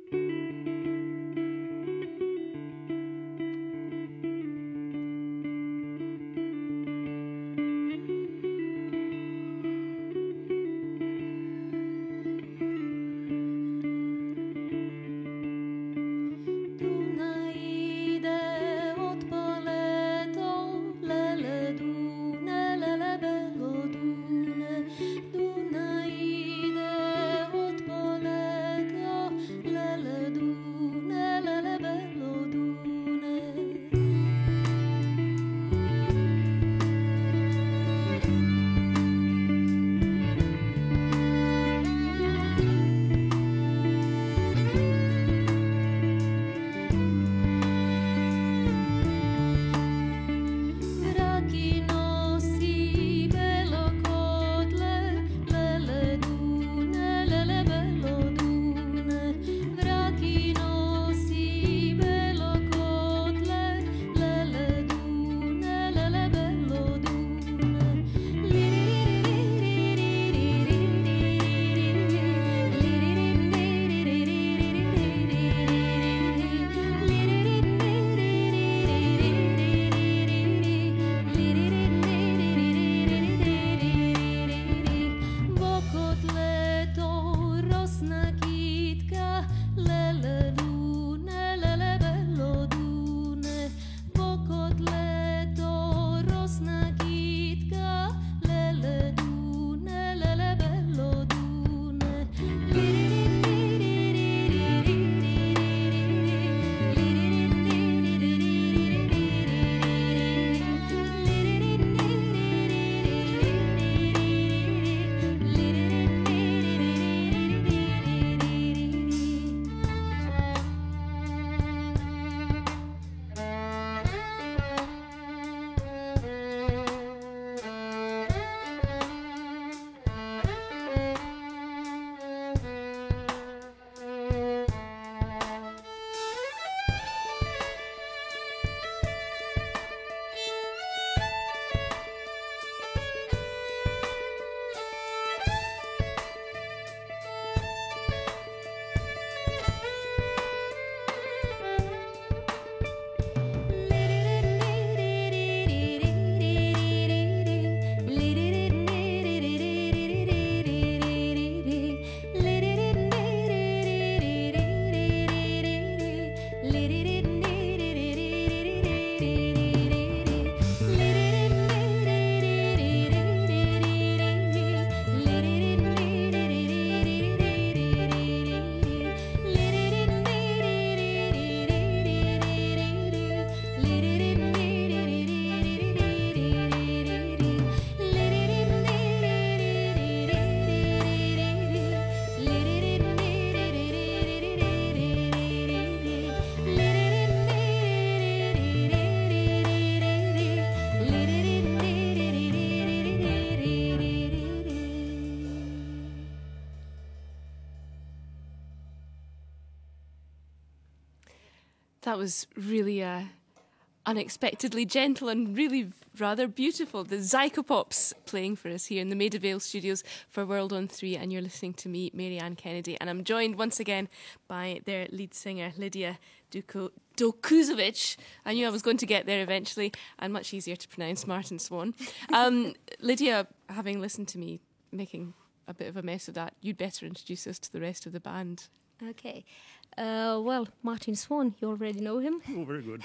That was really uh, unexpectedly gentle and really rather beautiful. The Zykopops playing for us here in the Maida Vale studios for World on three, and you're listening to me, Mary Ann Kennedy, and I'm joined once again by their lead singer, Lydia Duko- Dokuzovic. I knew I was going to get there eventually, and much easier to pronounce, Martin Swan. Um, Lydia, having listened to me making a bit of a mess of that, you'd better introduce us to the rest of the band. Okay. Uh, well, Martin Swan, you already know him. Oh, very good.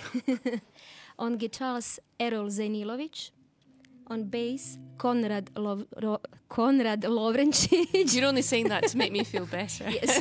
On guitars, Erol Zenilovic. On bass, Konrad Lov- Ro- Konrad Lovrencic. You're only saying that to make me feel better. Yes.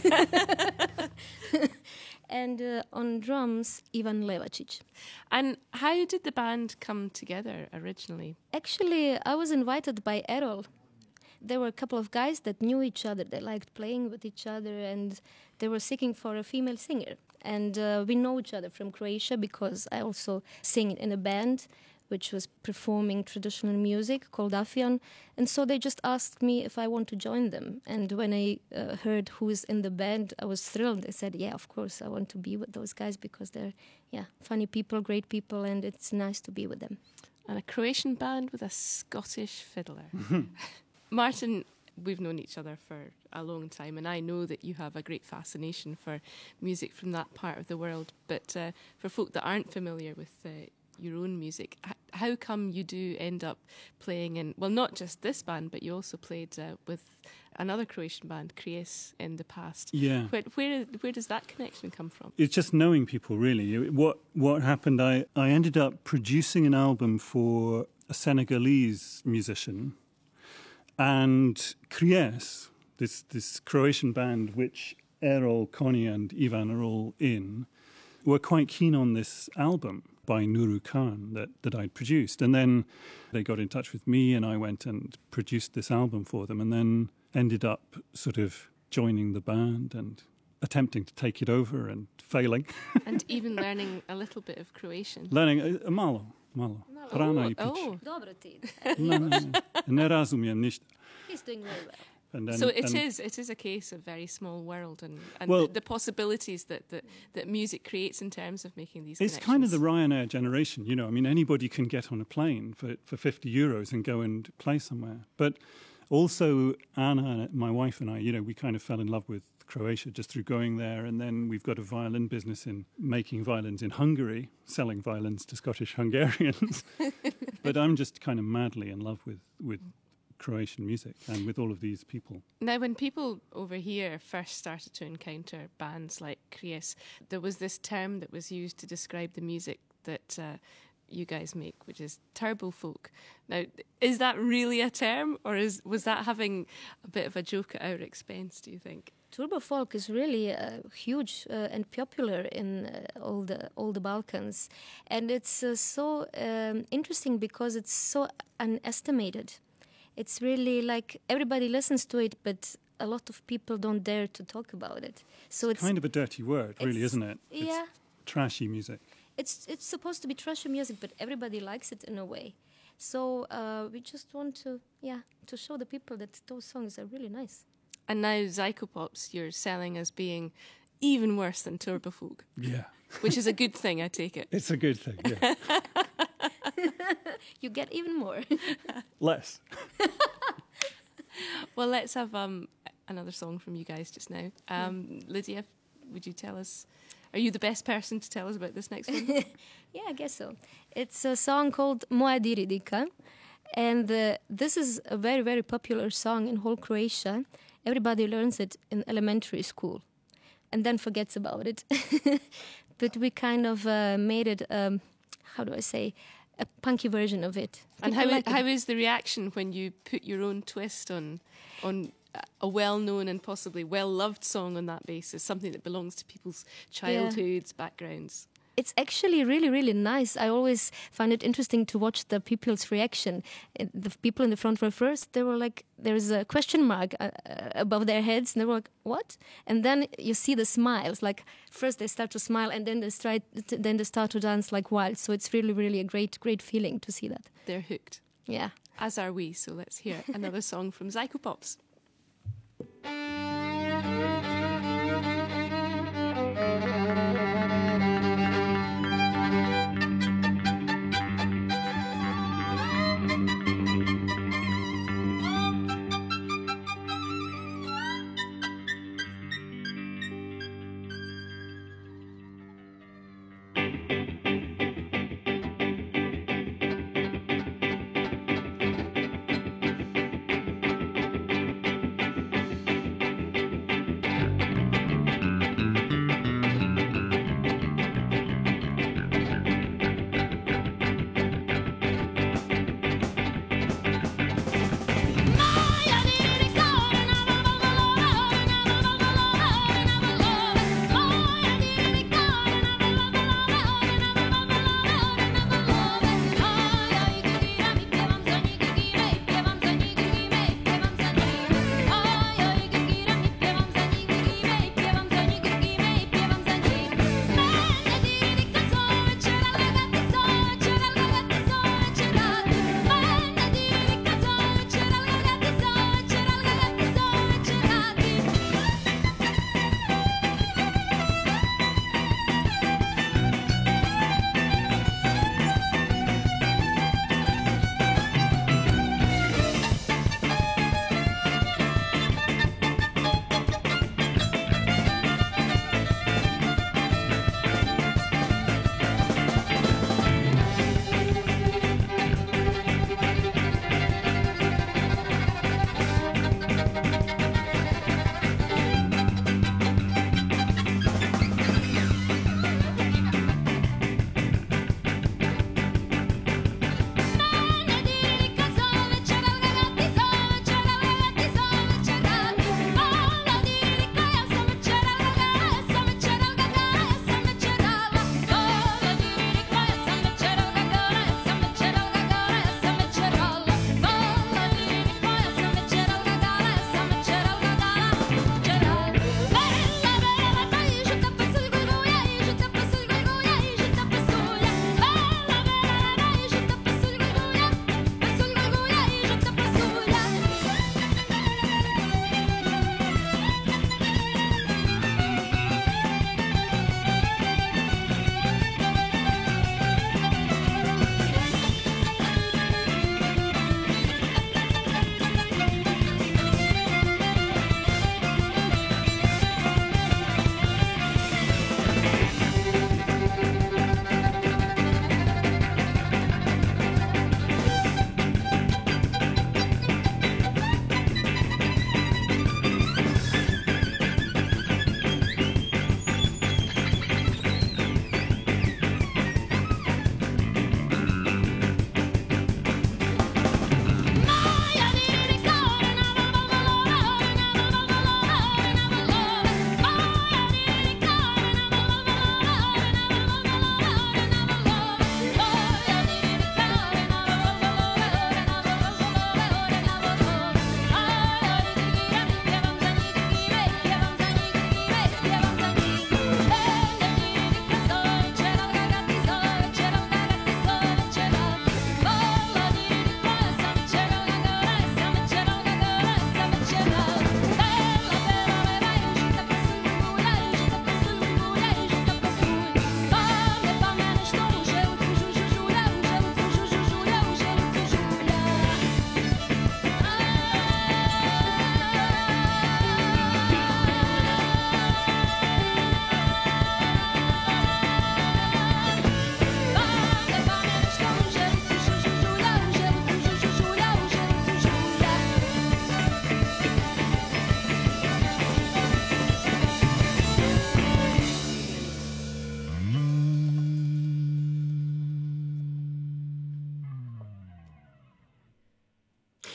And uh, on drums, Ivan Levacic. And how did the band come together originally? Actually, I was invited by Erol. There were a couple of guys that knew each other. They liked playing with each other, and they were seeking for a female singer. And uh, we know each other from Croatia because I also sing in a band which was performing traditional music called Afion. And so they just asked me if I want to join them. And when I uh, heard who is in the band, I was thrilled. I said, yeah, of course, I want to be with those guys because they're yeah, funny people, great people, and it's nice to be with them. And a Croatian band with a Scottish fiddler. Martin, we've known each other for a long time, and I know that you have a great fascination for music from that part of the world. But uh, for folk that aren't familiar with uh, your own music, h- how come you do end up playing in, well, not just this band, but you also played uh, with another Croatian band, Kries, in the past? Yeah. Where, where where does that connection come from? It's just knowing people, really. What what happened, I, I ended up producing an album for a Senegalese musician, and Kries, this, this Croatian band, which Errol, Connie and Ivan are all in, were quite keen on this album by Nuru Khan that, that I'd produced. And then they got in touch with me, and I went and produced this album for them, and then ended up sort of joining the band and attempting to take it over and failing. And even learning a little bit of Croatian. Learning uh, malo, malo. Rano i pić. Oh, Dobro ti. Ne, ne, ne. Ne razumijem ništa. He's doing very well. And then, so it and is it is a case of very small world, and, and Well- the, the possibilities that, that, that music creates in terms of making these It's connections. kind of the Ryanair generation, you know. I mean, anybody can get on a plane for, for fifty euros and go and play somewhere. But also, Anna, my wife and I, you know, we kind of fell in love with Croatia just through going there. And then we've got a violin business in making violins in Hungary, selling violins to Scottish Hungarians. But I'm just kind of madly in love with, with Croatian music and with all of these people. Now, when people over here first started to encounter bands like Kries, there was this term that was used to describe the music that uh, you guys make, which is turbo folk. Now, is that really a term, or is was that having a bit of a joke at our expense, do you think? Turbo folk is really uh, huge uh, and popular in uh, all the all the Balkans, and it's uh, so um, interesting because it's so unestimated. It's really like everybody listens to it, but a lot of people don't dare to talk about it. So it's, It's kind of a dirty word, really, it's- isn't it? It's yeah. trashy music. It's it's supposed to be trashy music, but everybody likes it in a way. So uh, we just want to yeah to show the people that those songs are really nice. And now Psychopops, you're selling as being even worse than turbo folk. Yeah. Which is a good thing, I take it. It's a good thing, yeah. You get even more. Less. Well, let's have um, another song from you guys just now. Um, Lydia, would you tell us, are you the best person to tell us about this next one? Yeah, I guess so. It's a song called Moja Diridika, and uh, this is a very, very popular song in whole Croatia. Everybody learns it in elementary school and then forgets about it. But we kind of uh, made it, um, how do I say, a punky version of it. And People how like it. how is the reaction when you put your own twist on on a well-known and possibly well-loved song on that basis, something that belongs to people's childhoods, backgrounds? It's actually really, really nice. I always find it interesting to watch the people's reaction. Uh, The people in the front row first, they were like, there's a question mark uh, uh, above their heads, and they were like, what? And then you see the smiles. Like, first they start to smile, and then they start, then they start to dance like wild. So it's really, really a great, great feeling to see that. They're hooked. Yeah. As are we, so let's hear another song from Psychopops. Moja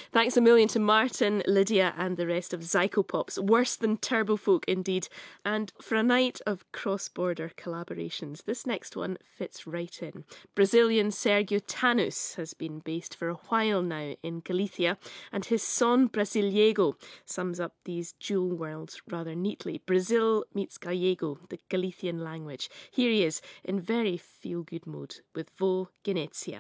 Thanks a million to Martin, Lydia and the rest of Zykopops. Worse than Turbofolk indeed. And for a night of cross-border collaborations, this next one fits right in. Brazilian Sergio Tanus has been based for a while now in Galicia, and his Son Brasileiro sums up these dual worlds rather neatly. Brazil meets Gallego, the Galician language. Here he is in very feel-good mode with Vou Genécia.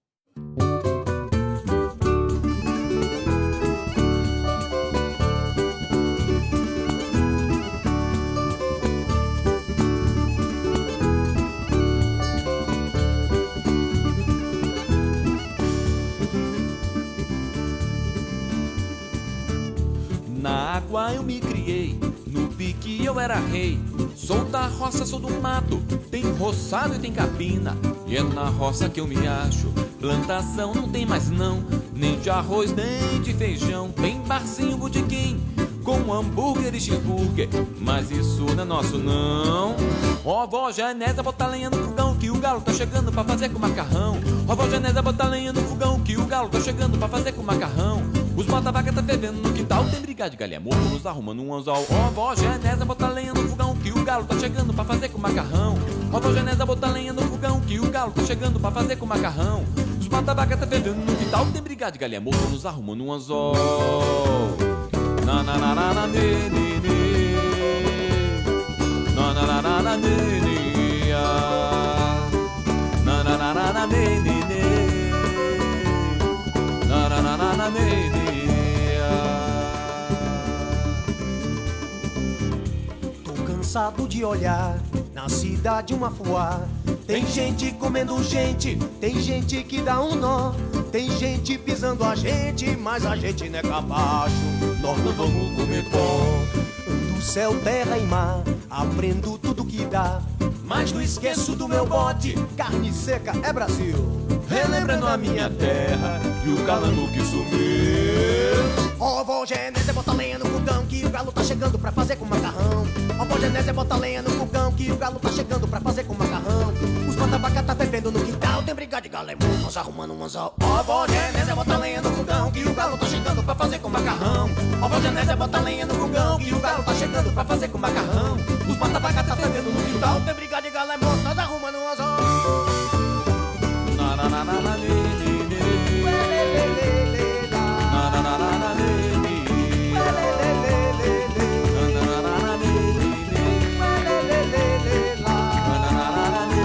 Na água eu me criei, no pique eu era rei. Sou da roça, sou do mato, tem roçado e tem capina. E é na roça que eu me acho, plantação não tem mais não. Nem de arroz, nem de feijão, tem barzinho, botequim com hambúrguer e cheeseburger, mas isso não é nosso não. Ó vó Genésia, bota lenha no fogão que o galo tá chegando pra fazer com macarrão. Ó vó Genésia, bota lenha no fogão que o galo tá chegando pra fazer com macarrão. Os mata-vaca tá fervendo no quintal, tem brigada de galinha morto, nos arrumando um anzol. Ó vó Genésia, bota lenha no fogão que o galo tá chegando pra fazer com macarrão. Ó vó Genésia, bota lenha no fogão que o galo tá chegando pra fazer com macarrão. Os mata-vaca tá fervendo no quintal, tem brigada de galinha morto, nos arrumando um anzol. Na na na na na ne ne ne, na na na na na ne ne ya, na na na na na ne ne ne, na na na na na ne ne ya. Tô cansado de olhar na cidade uma fuá. Tem gente comendo gente, tem gente que dá um nó. Tem gente pisando a gente, mas a gente não é capacho. Nós não vamos comer pó. Do céu, terra e mar, aprendo tudo que dá. Mas não esqueço do meu bote, carne seca é Brasil. Relembrando a minha terra e o calango que sumiu. Ó vó Genésia, bota lenha no fogão que o galo tá chegando pra fazer com macarrão. Ó vó Genésia, bota lenha no fogão que o galo tá chegando pra fazer com macarrão. Os mata-vaca tá fervendo no quintal, tem brigada de galemão, nós arrumando um anzol. Ó vó Genésia, bota lenha no fogão que o galo tá chegando pra fazer com macarrão. Ó vó Genésia, bota lenha no fogão que o galo tá chegando pra fazer com macarrão. Os mata-vaca tá fervendo no quintal, tem brigada de galemão, nós arrumando um anzol. Na na na na na ne ne ne, na na na na na ne ne, na na na na na ne ne, na na na na ne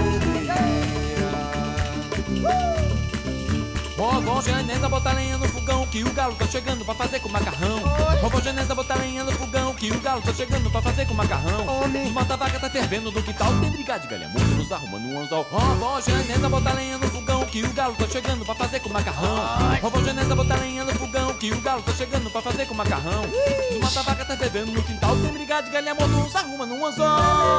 ne. Ó vó Genésia, bota lenha no fogão que o galo tá chegando pra fazer com macarrão. Ó vó Genésia, bota lenha no fogão que o galo tá chegando pra fazer com macarrão. Os mata-vaca tá fervendo no quintal, tem brigada de galinha morta, nos arrumando um anzol. Ó vó Genésia, bota lenha no fogão que o galo tá chegando pra fazer com macarrão. Ó vó Genésia, bota lenha no fogão que o galo tá chegando pra fazer com macarrão. Os mata-vaca tá fervendo no quintal, tem brigada de galinha morta, nos arrumando um anzol.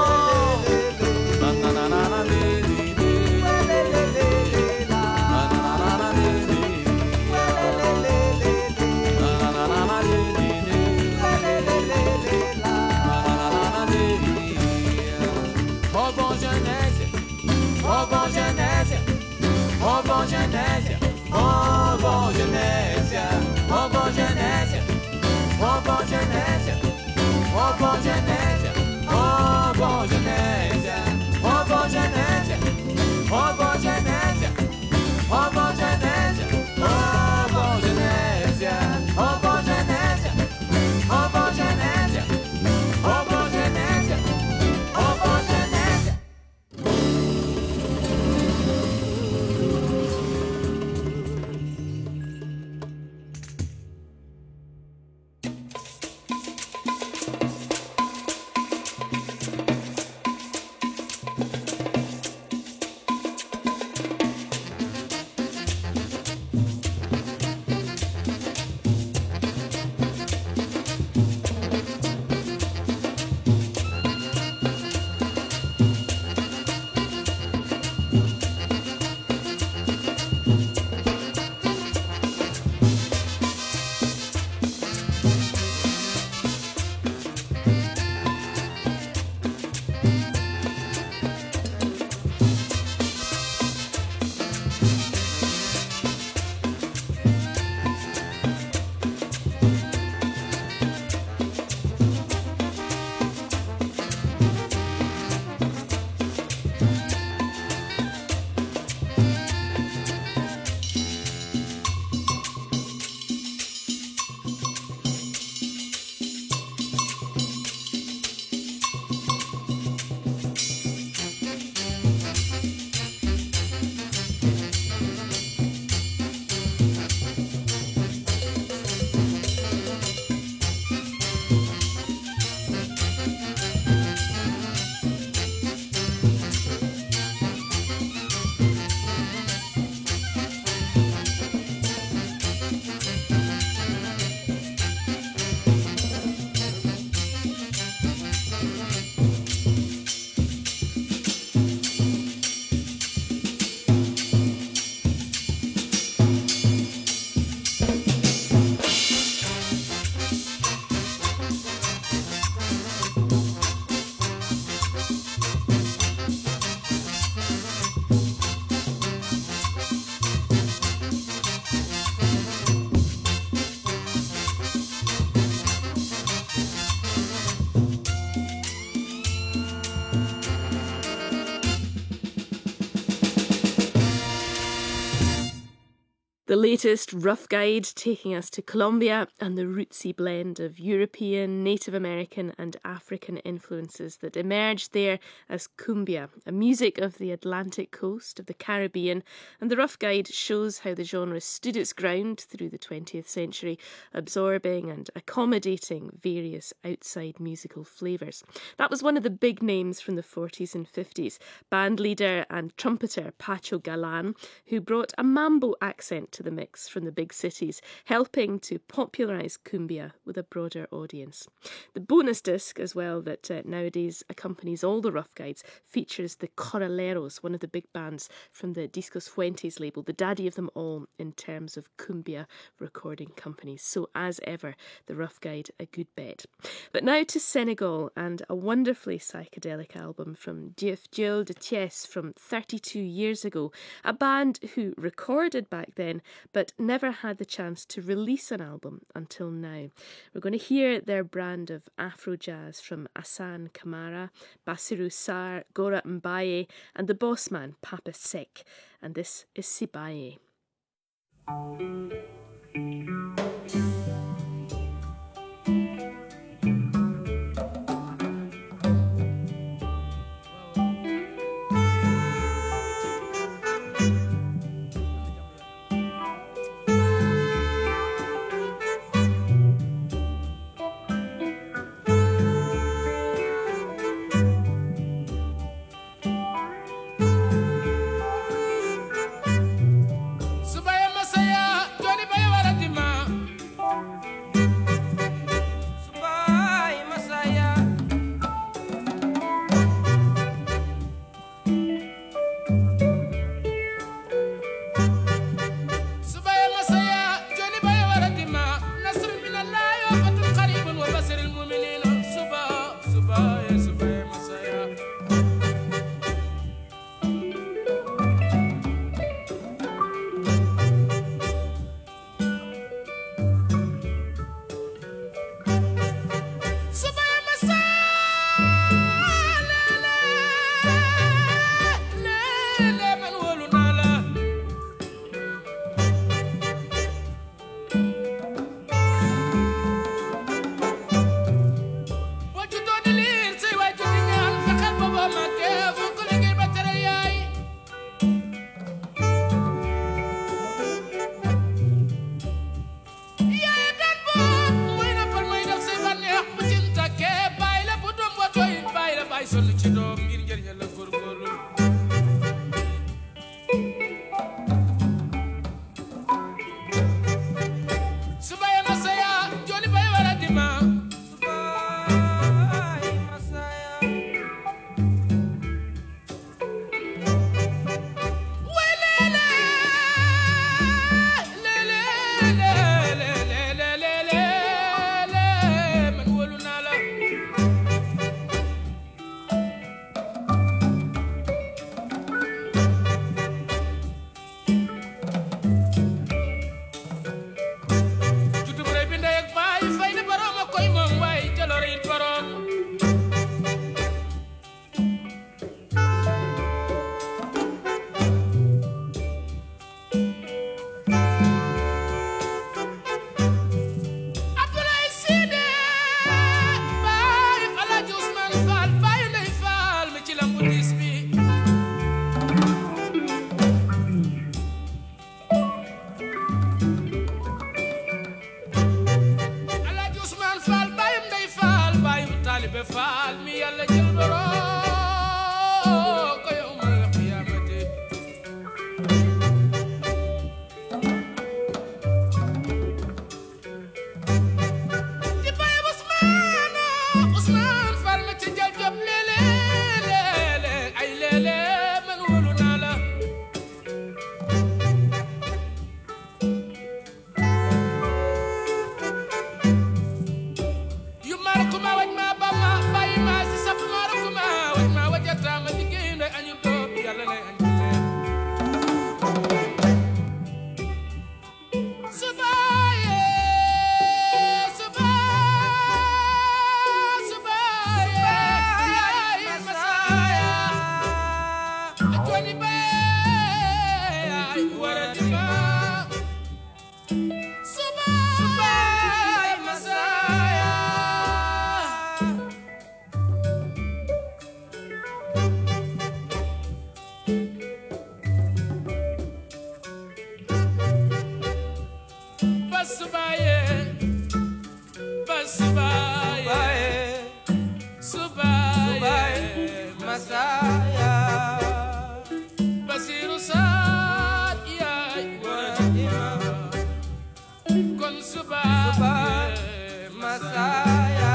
Na na na na na ne ne ne, na na na na na ne ne, na na na na na ne ne ne, na na na na ne ne. Ó vó Genésia, ó vó Genésia, ó vó Genésia, ó vó Genésia, ó vó Genésia, ó vó Genésia, ó vó Genésia, ó vó Genésia, ó vó Genésia. The latest Rough Guide taking us to Colombia and the rootsy blend of European, Native American and African influences that emerged there as cumbia, a music of the Atlantic coast of the Caribbean, and the Rough Guide shows how the genre stood its ground through the twentieth century, absorbing and accommodating various outside musical flavours. That was one of the big names from the forties and fifties, band leader and trumpeter Pacho Galan, who brought a mambo accent to the mix from the big cities, helping to popularise cumbia with a broader audience. The bonus disc as well that uh, nowadays accompanies all the Rough Guides features the Corraleros, one of the big bands from the Discos Fuentes label, the daddy of them all in terms of cumbia recording companies. So as ever, the Rough Guide a good bet. But now to Senegal and a wonderfully psychedelic album from Diouf Diol de Thiès from thirty-two years ago, a band who recorded back then but never had the chance to release an album until now. We're going to hear their brand of Afro jazz from Assane Kamara, Bassirou Sarr, Gora Mbaye and the boss man Papa Sek, and this is Sibaye. Subaya Masaya, Johnny Bayawaradima. kon suba masaya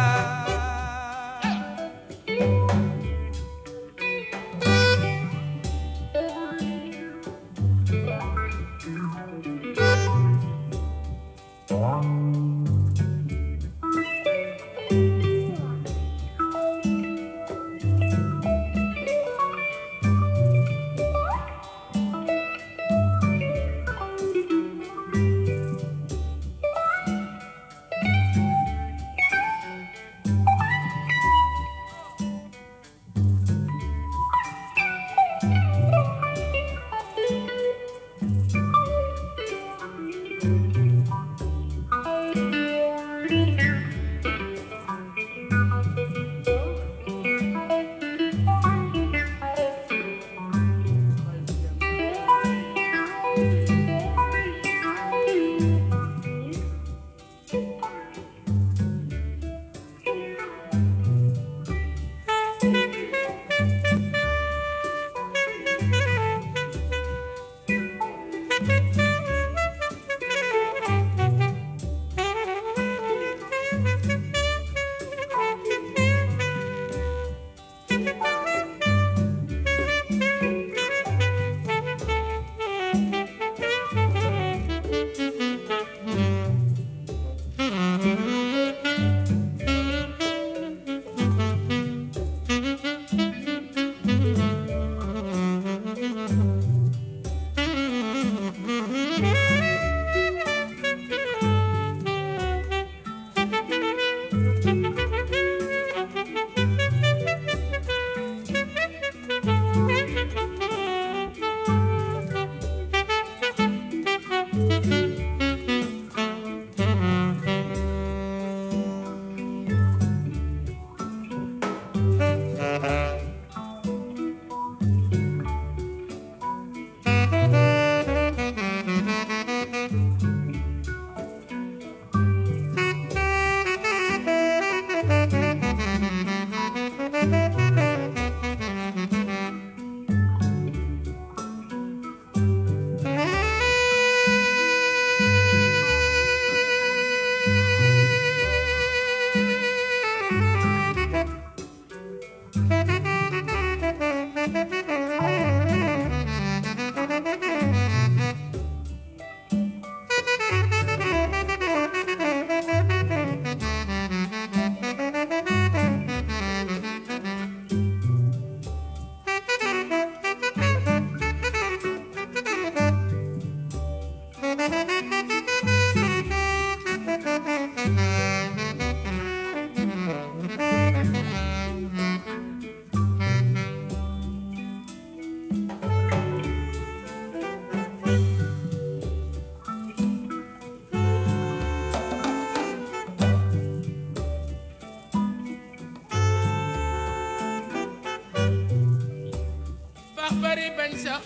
bari bañ sax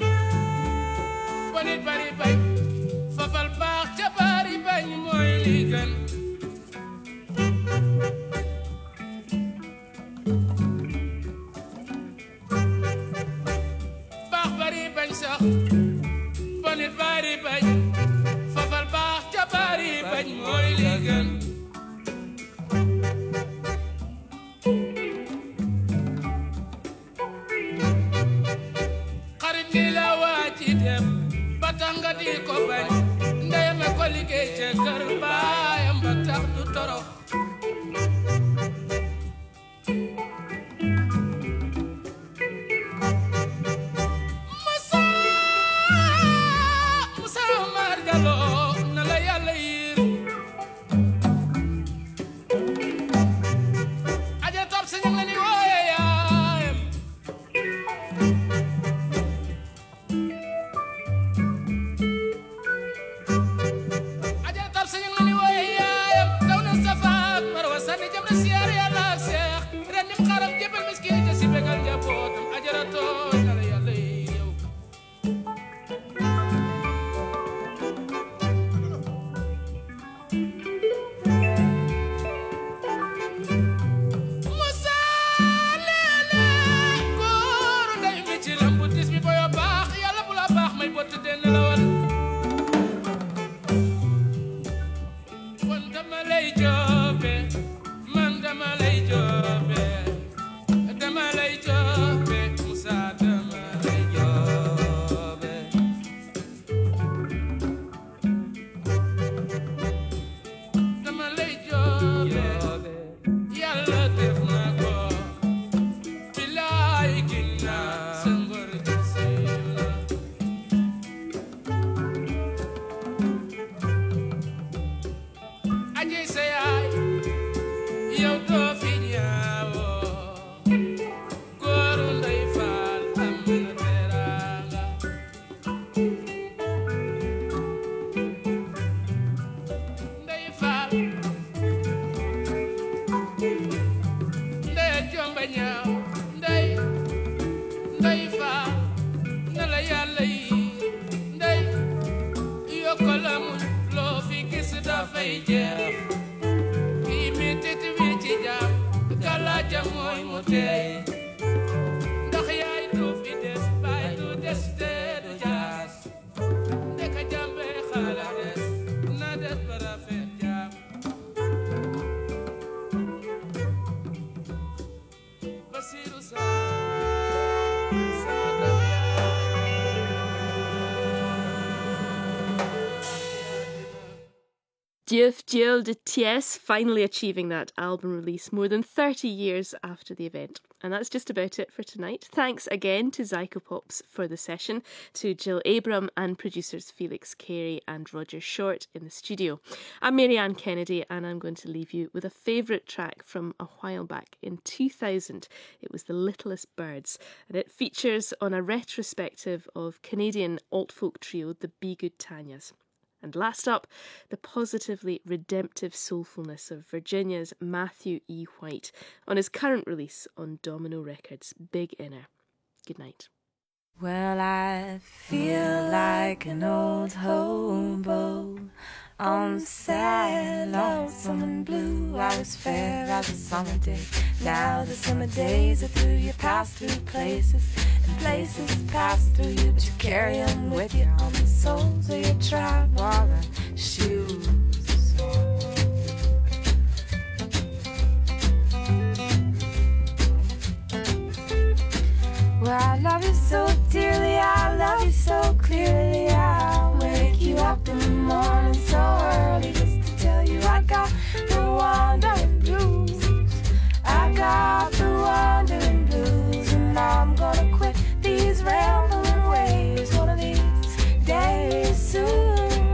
bonit bari bañ fafal baax ca bari bañ mooy li gën baax bari bañ sax bonit bari bañ fafal baax ca bari bañ mooy li gën batanga di ko bañ ndeyam ko liggéey ca kër baayam ba tax du torox Musa Musa Omar Gallo na la yàlla yiir aja top sa ñu la ni wooye yaayam dafay jeex kii metit wi ci jaam galaja mooy mu tey ndax yaay du fi des baay du des te du jaas ndeka jambe xaala des na des bara fet jaam Basiru sa Diouf Diol de Ties finally achieving that album release more than thirty years after the event. And that's just about it for tonight. Thanks again to Psychopops for the session, to Jill Abram and producers Felix Carey and Roger Short in the studio. I'm Marianne Kennedy and I'm going to leave you with a favourite track from a while back in two thousand. It was The Littlest Birds and it features on a retrospective of Canadian alt-folk trio the Be Good Tanyas. And last up, the positively redemptive soulfulness of Virginia's Matthew E. White on his current release on Domino Records, Big Inner. Good night. Well, I feel like an old hobo on the sad lonesome and blue. I was fair as a summer day. Now the summer days are through. You pass through places and places pass through you, but you carry them with you on the soles of your traveling shoes. Well, I love you so dearly, I love you so clearly. I'll wake you up in the morning so early just to tell you I got the wandering blues. I got the wandering blues, and I'm gonna quit these rambling ways one of these days soon.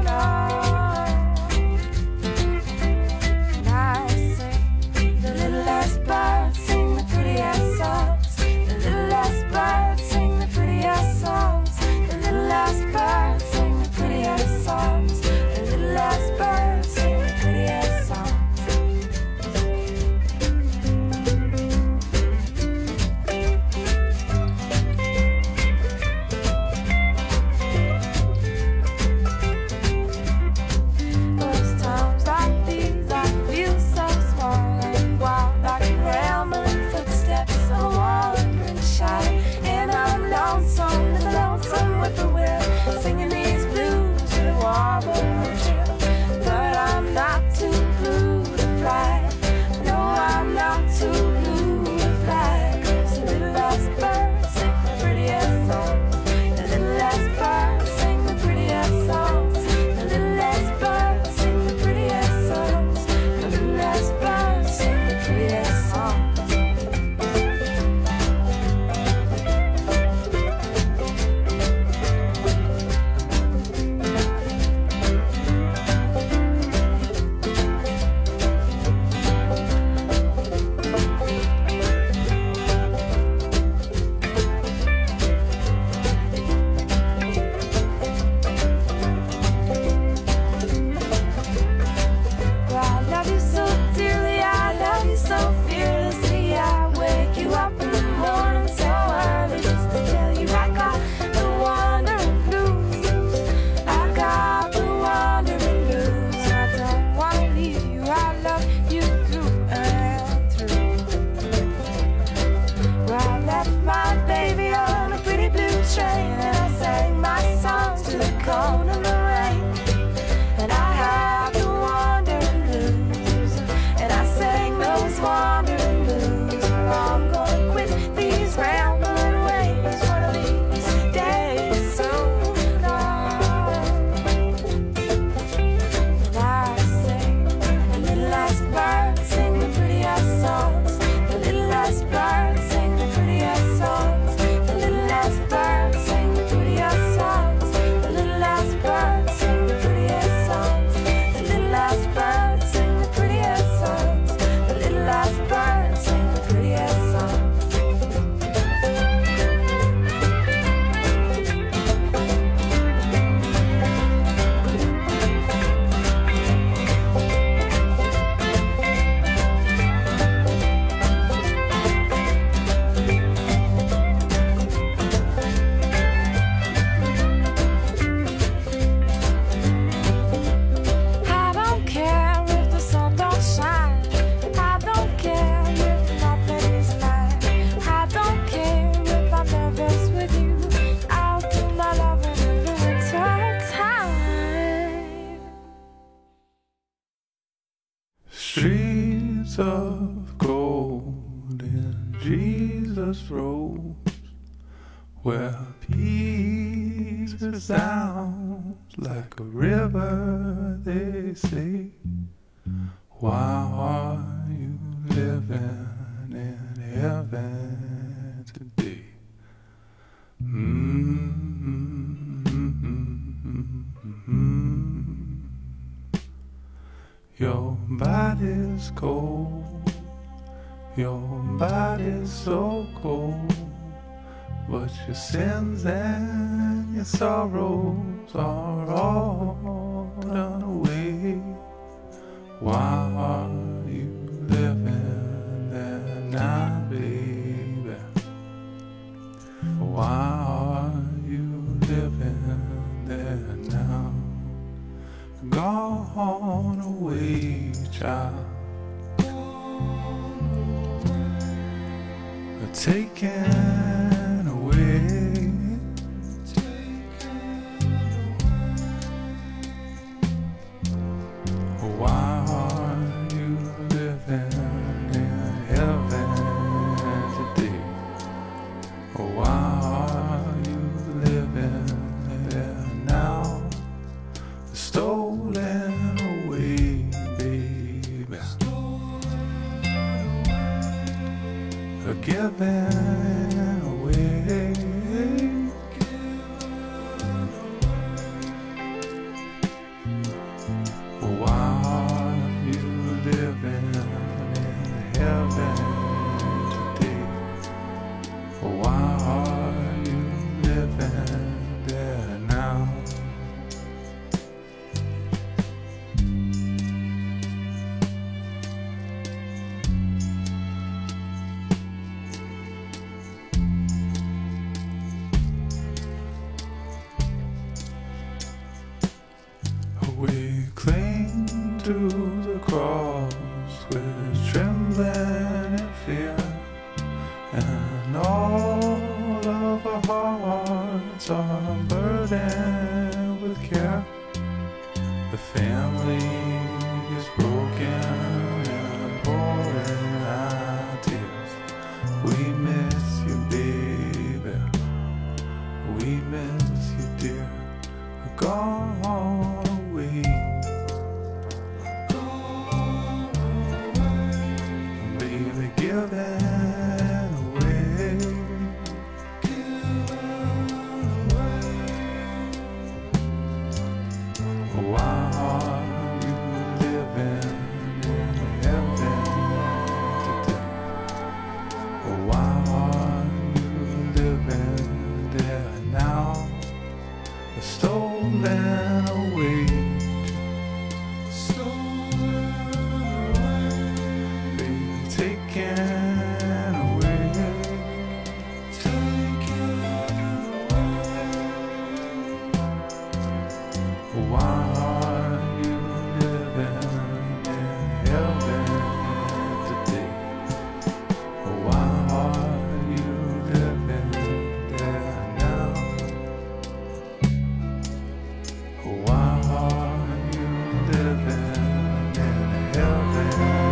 streets of gold in Jesus' robes, where peace resounds like a river, they say. Why are you living in heaven today? Mm-hmm. Your body's cold, your body's so cold, but your sins and your sorrows are all done away. Why are you living there now, baby? Why are you living there now? Gone away, child. Taken away. Why are you living in heaven today? Why are you living there now? Stolen away, baby. Given away. Why are you living in heaven today? Why are you living there now? We cling to the cross with trembling and fear, and all of our hearts are burdened with care. The family is broken and pouring out tears. We miss you, baby. We miss you, dear. You're gone away. Baby, given away. Why are you living in heaven today? Why are you living there now? Stolen away. Baby, taken away. Why are you living in heaven today? Why are you living there now? Why are you living in heaven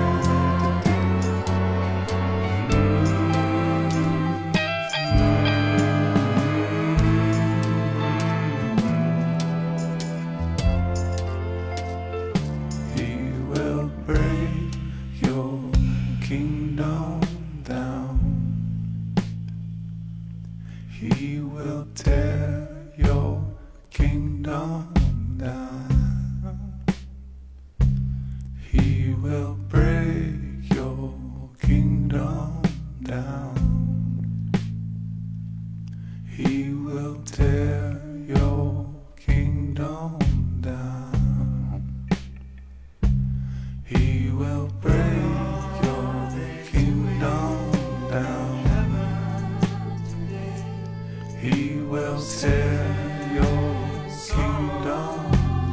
today? He will break your kingdom down. He will tear your kingdom down. He will break your kingdom down. He will tear your kingdom down. He will break your kingdom down. He will tear your kingdom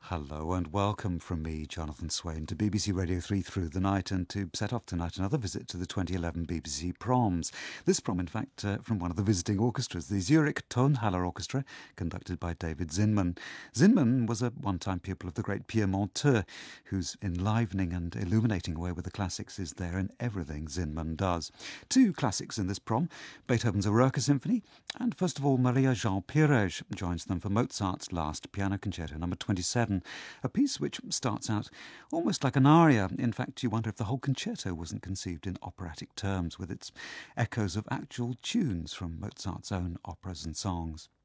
Hello and welcome from me, Jonathan Swain, to B B C Radio three Through the Night, and to set off tonight another visit to the twenty eleven B B C Proms. This prom, in fact, uh, from one of the visiting orchestras, the Zurich Tonhalle Orchestra, conducted by David Zinman. Zinman was a one-time pupil of the great Pierre Monteux, whose enlivening and illuminating way with the classics is there in everything Zinman does. Two classics in this prom, Beethoven's Eroica Symphony, and first of all, Maria Jean Pires joins them for Mozart's Last Piano Concerto, number twenty-seven. A piece which starts out almost like an aria. In fact, you wonder if the whole concerto wasn't conceived in operatic terms, with its echoes of actual tunes from Mozart's own operas and songs.